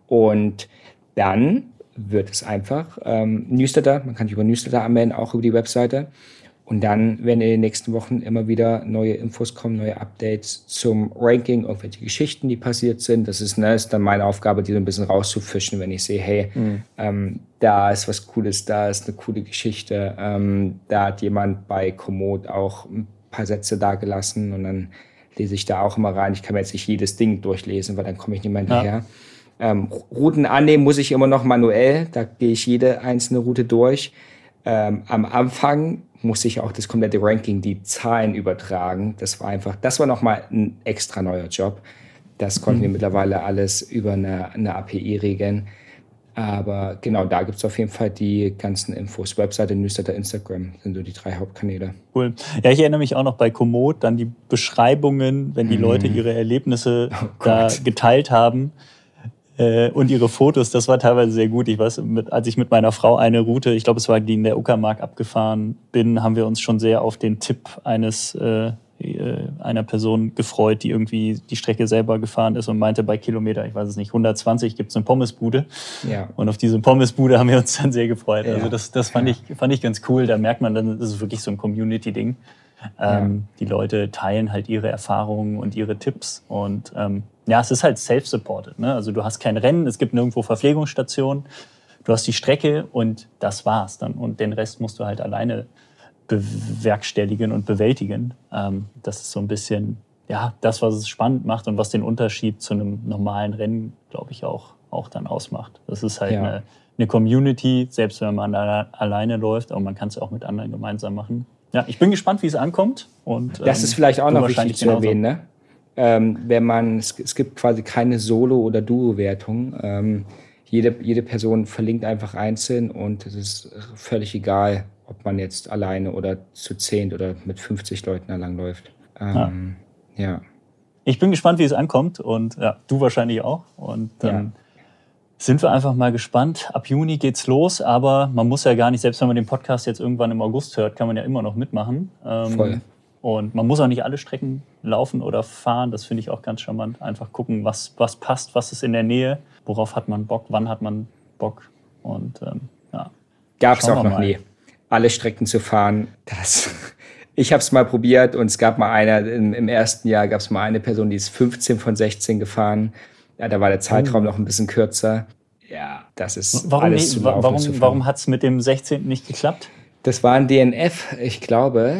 Und dann wird es einfach ähm, Newsletter. Man kann sich über Newsletter anmelden, auch über die Webseite. Und dann werden in den nächsten Wochen immer wieder neue Infos kommen, neue Updates zum Ranking, irgendwelche Geschichten, die passiert sind. Das ist, ne, ist dann meine Aufgabe, die so ein bisschen rauszufischen, wenn ich sehe, hey, mhm. ähm, da ist was Cooles, da ist eine coole Geschichte. Ähm, da hat jemand bei Komoot auch ein paar Sätze dagelassen und dann lese ich da auch immer rein. Ich kann mir jetzt nicht jedes Ding durchlesen, weil dann komme ich nicht mehr hinterher. Ja. Ähm, Routen annehmen muss ich immer noch manuell. Da gehe ich jede einzelne Route durch. Ähm, am Anfang muss ich auch das komplette Ranking, die Zahlen übertragen. Das war einfach, das war nochmal ein extra neuer Job. Das konnten mhm. wir mittlerweile alles über eine, eine A P I regeln. Aber genau, da gibt es auf jeden Fall die ganzen Infos. Webseite, Newsletter, Instagram sind so die drei Hauptkanäle. Cool. Ja, ich erinnere mich auch noch bei Komoot, dann die Beschreibungen, wenn die mhm. Leute ihre Erlebnisse oh da geteilt haben. Äh, und ihre Fotos, das war teilweise sehr gut. Ich weiß, mit, als ich mit meiner Frau eine Route, ich glaube, es war die in der Uckermark abgefahren bin, haben wir uns schon sehr auf den Tipp eines äh, einer Person gefreut, die irgendwie die Strecke selber gefahren ist und meinte, bei Kilometer, ich weiß es nicht, hundertzweißig gibt es eine Pommesbude. Ja. Und auf diese Pommesbude haben wir uns dann sehr gefreut. Ja. Also das, das fand, ja. ich, fand ich ganz cool. Da merkt man dann, das ist wirklich so ein Community-Ding. Ähm, ja. Die Leute teilen halt ihre Erfahrungen und ihre Tipps. Und ähm, ja, es ist halt self-supported. Ne? Also du hast kein Rennen, es gibt nirgendwo Verpflegungsstationen. Du hast die Strecke und das war's dann. Und den Rest musst du halt alleine bewerkstelligen und bewältigen. Ähm, das ist so ein bisschen ja, das, was es spannend macht und was den Unterschied zu einem normalen Rennen, glaube ich, auch, auch dann ausmacht. Das ist halt ja. eine, eine Community, selbst wenn man da alleine läuft, aber man kann es auch mit anderen gemeinsam machen. Ja, ich bin gespannt, wie es ankommt. Und, das ähm, ist vielleicht auch noch wichtig zu erwähnen, ne? Ähm, wenn man, es, es gibt quasi keine Solo- oder Duo-Wertung. Ähm, jede, jede Person verlinkt einfach einzeln und es ist völlig egal, ob man jetzt alleine oder zu zehn oder mit fünfzig Leuten langläuft. Ähm, ja. ja. Ich bin gespannt, wie es ankommt und ja, du wahrscheinlich auch. Und dann ja. sind wir einfach mal gespannt. Ab Juni geht's los, aber man muss ja gar nicht, selbst wenn man den Podcast jetzt irgendwann im August hört, kann man ja immer noch mitmachen. Ähm, Voll. Und man muss auch nicht alle Strecken laufen oder fahren. Das finde ich auch ganz charmant. Einfach gucken, was, was passt, was ist in der Nähe, worauf hat man Bock, wann hat man Bock. Und ähm, ja. Gab es auch noch nie. Alle Strecken zu fahren. Das, ich habe es mal probiert und es gab mal einer, im, im ersten Jahr gab es mal eine Person, die ist fünfzehn von sechzehn gefahren. Ja, da war der Zeitraum oh. noch ein bisschen kürzer. Ja, das ist warum alles nicht, zu laufen warum, zu fahren. Warum hat es mit dem sechzehnten nicht geklappt? Das war ein D N F, ich glaube,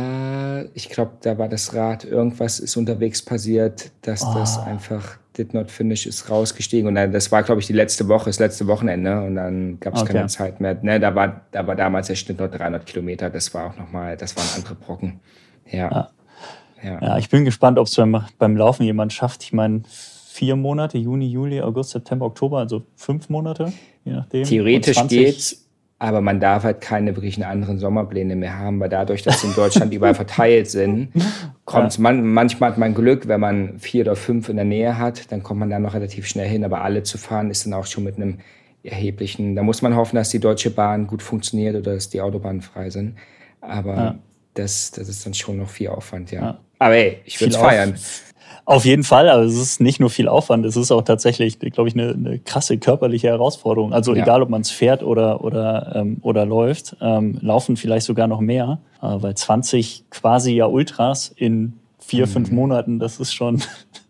da, ich glaube, da war das Rad, irgendwas ist unterwegs passiert, dass oh. das einfach did not finish ist rausgestiegen und dann, das war, glaube ich, die letzte Woche, das letzte Wochenende und dann gab es okay. keine Zeit mehr. Ne, da war, da war damals der Schnitt noch dreihundert Kilometer, das war auch nochmal, das waren andere Brocken. Ja. Ja, ja. ja ich bin gespannt, ob es beim, beim Laufen jemand schafft. Ich meine, vier Monate, Juni, Juli, August, September, Oktober, also fünf Monate, je nachdem. Theoretisch geht's. Aber man darf halt keine wirklichen anderen Sommerpläne mehr haben, weil dadurch, dass sie in Deutschland überall verteilt sind, kommt ja. man, manchmal hat man Glück, wenn man vier oder fünf in der Nähe hat, dann kommt man da noch relativ schnell hin. Aber alle zu fahren ist dann auch schon mit einem erheblichen, da muss man hoffen, dass die Deutsche Bahn gut funktioniert oder dass die Autobahnen frei sind. Aber ja. das, das ist dann schon noch viel Aufwand, ja. ja. Aber ey, ich würde es feiern. Auf jeden Fall, aber es ist nicht nur viel Aufwand, es ist auch tatsächlich, glaube ich, eine, eine krasse körperliche Herausforderung. Also ja. egal, ob man es fährt oder, oder, ähm, oder läuft, ähm, laufen vielleicht sogar noch mehr, äh, weil zwanzig quasi ja Ultras in vier, mhm. fünf Monaten, das ist schon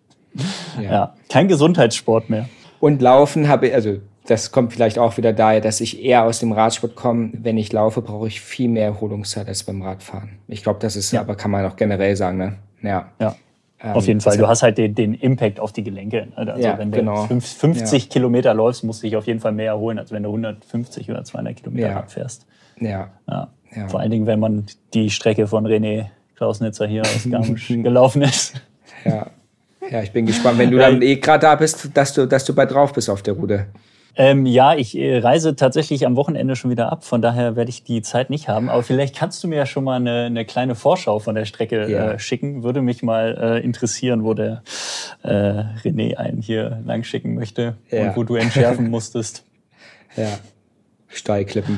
ja. ja, kein Gesundheitssport mehr. Und Laufen habe ich, also das kommt vielleicht auch wieder daher, dass ich eher aus dem Radsport komme. Wenn ich laufe, brauche ich viel mehr Erholungszeit als beim Radfahren. Ich glaube, das ist, ja. aber kann man auch generell sagen, ne? Ja. Ja. Auf jeden Fall, du hast halt den, den Impact auf die Gelenke. Also ja, wenn du genau. fünfzig ja. Kilometer läufst, musst du dich auf jeden Fall mehr erholen, als wenn du hundertfünfzig oder zweihundert Kilometer ja. Rad fährst. Ja. Ja. ja. Vor allen Dingen, wenn man die Strecke von René Klausnitzer hier aus Garmisch gelaufen ist. Ja. ja, ich bin gespannt, wenn du dann eh gerade da bist, dass du, dass du bald drauf bist auf der Route. Ähm, ja, ich äh, reise tatsächlich am Wochenende schon wieder ab, von daher werde ich die Zeit nicht haben. Aber vielleicht kannst du mir ja schon mal eine, eine kleine Vorschau von der Strecke ja. äh, schicken. Würde mich mal äh, interessieren, wo der äh, René einen hier lang schicken möchte ja. und wo du entschärfen musstest. Ja, Steilklippen.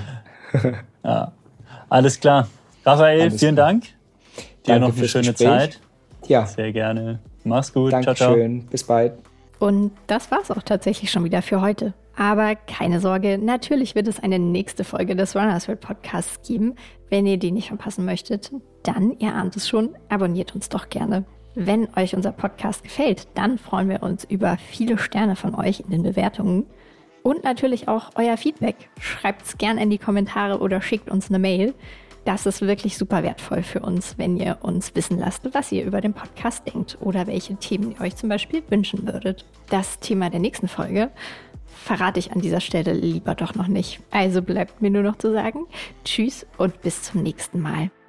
ja. Alles klar. Raphael, Alles vielen klar. Dank. Dir Danke noch eine schöne Gespräch. Zeit. Ja. Sehr gerne. Mach's gut. Dankeschön. Ciao, ciao. Bis bald. Und das war's auch tatsächlich schon wieder für heute. Aber keine Sorge, natürlich wird es eine nächste Folge des Runners World Podcasts geben. Wenn ihr die nicht verpassen möchtet, dann, ihr ahnt es schon, abonniert uns doch gerne. Wenn euch unser Podcast gefällt, dann freuen wir uns über viele Sterne von euch in den Bewertungen. Und natürlich auch euer Feedback. Schreibt's gerne in die Kommentare oder schickt uns eine Mail. Das ist wirklich super wertvoll für uns, wenn ihr uns wissen lasst, was ihr über den Podcast denkt oder welche Themen ihr euch zum Beispiel wünschen würdet. Das Thema der nächsten Folge verrate ich an dieser Stelle lieber doch noch nicht. Also bleibt mir nur noch zu sagen, tschüss und bis zum nächsten Mal.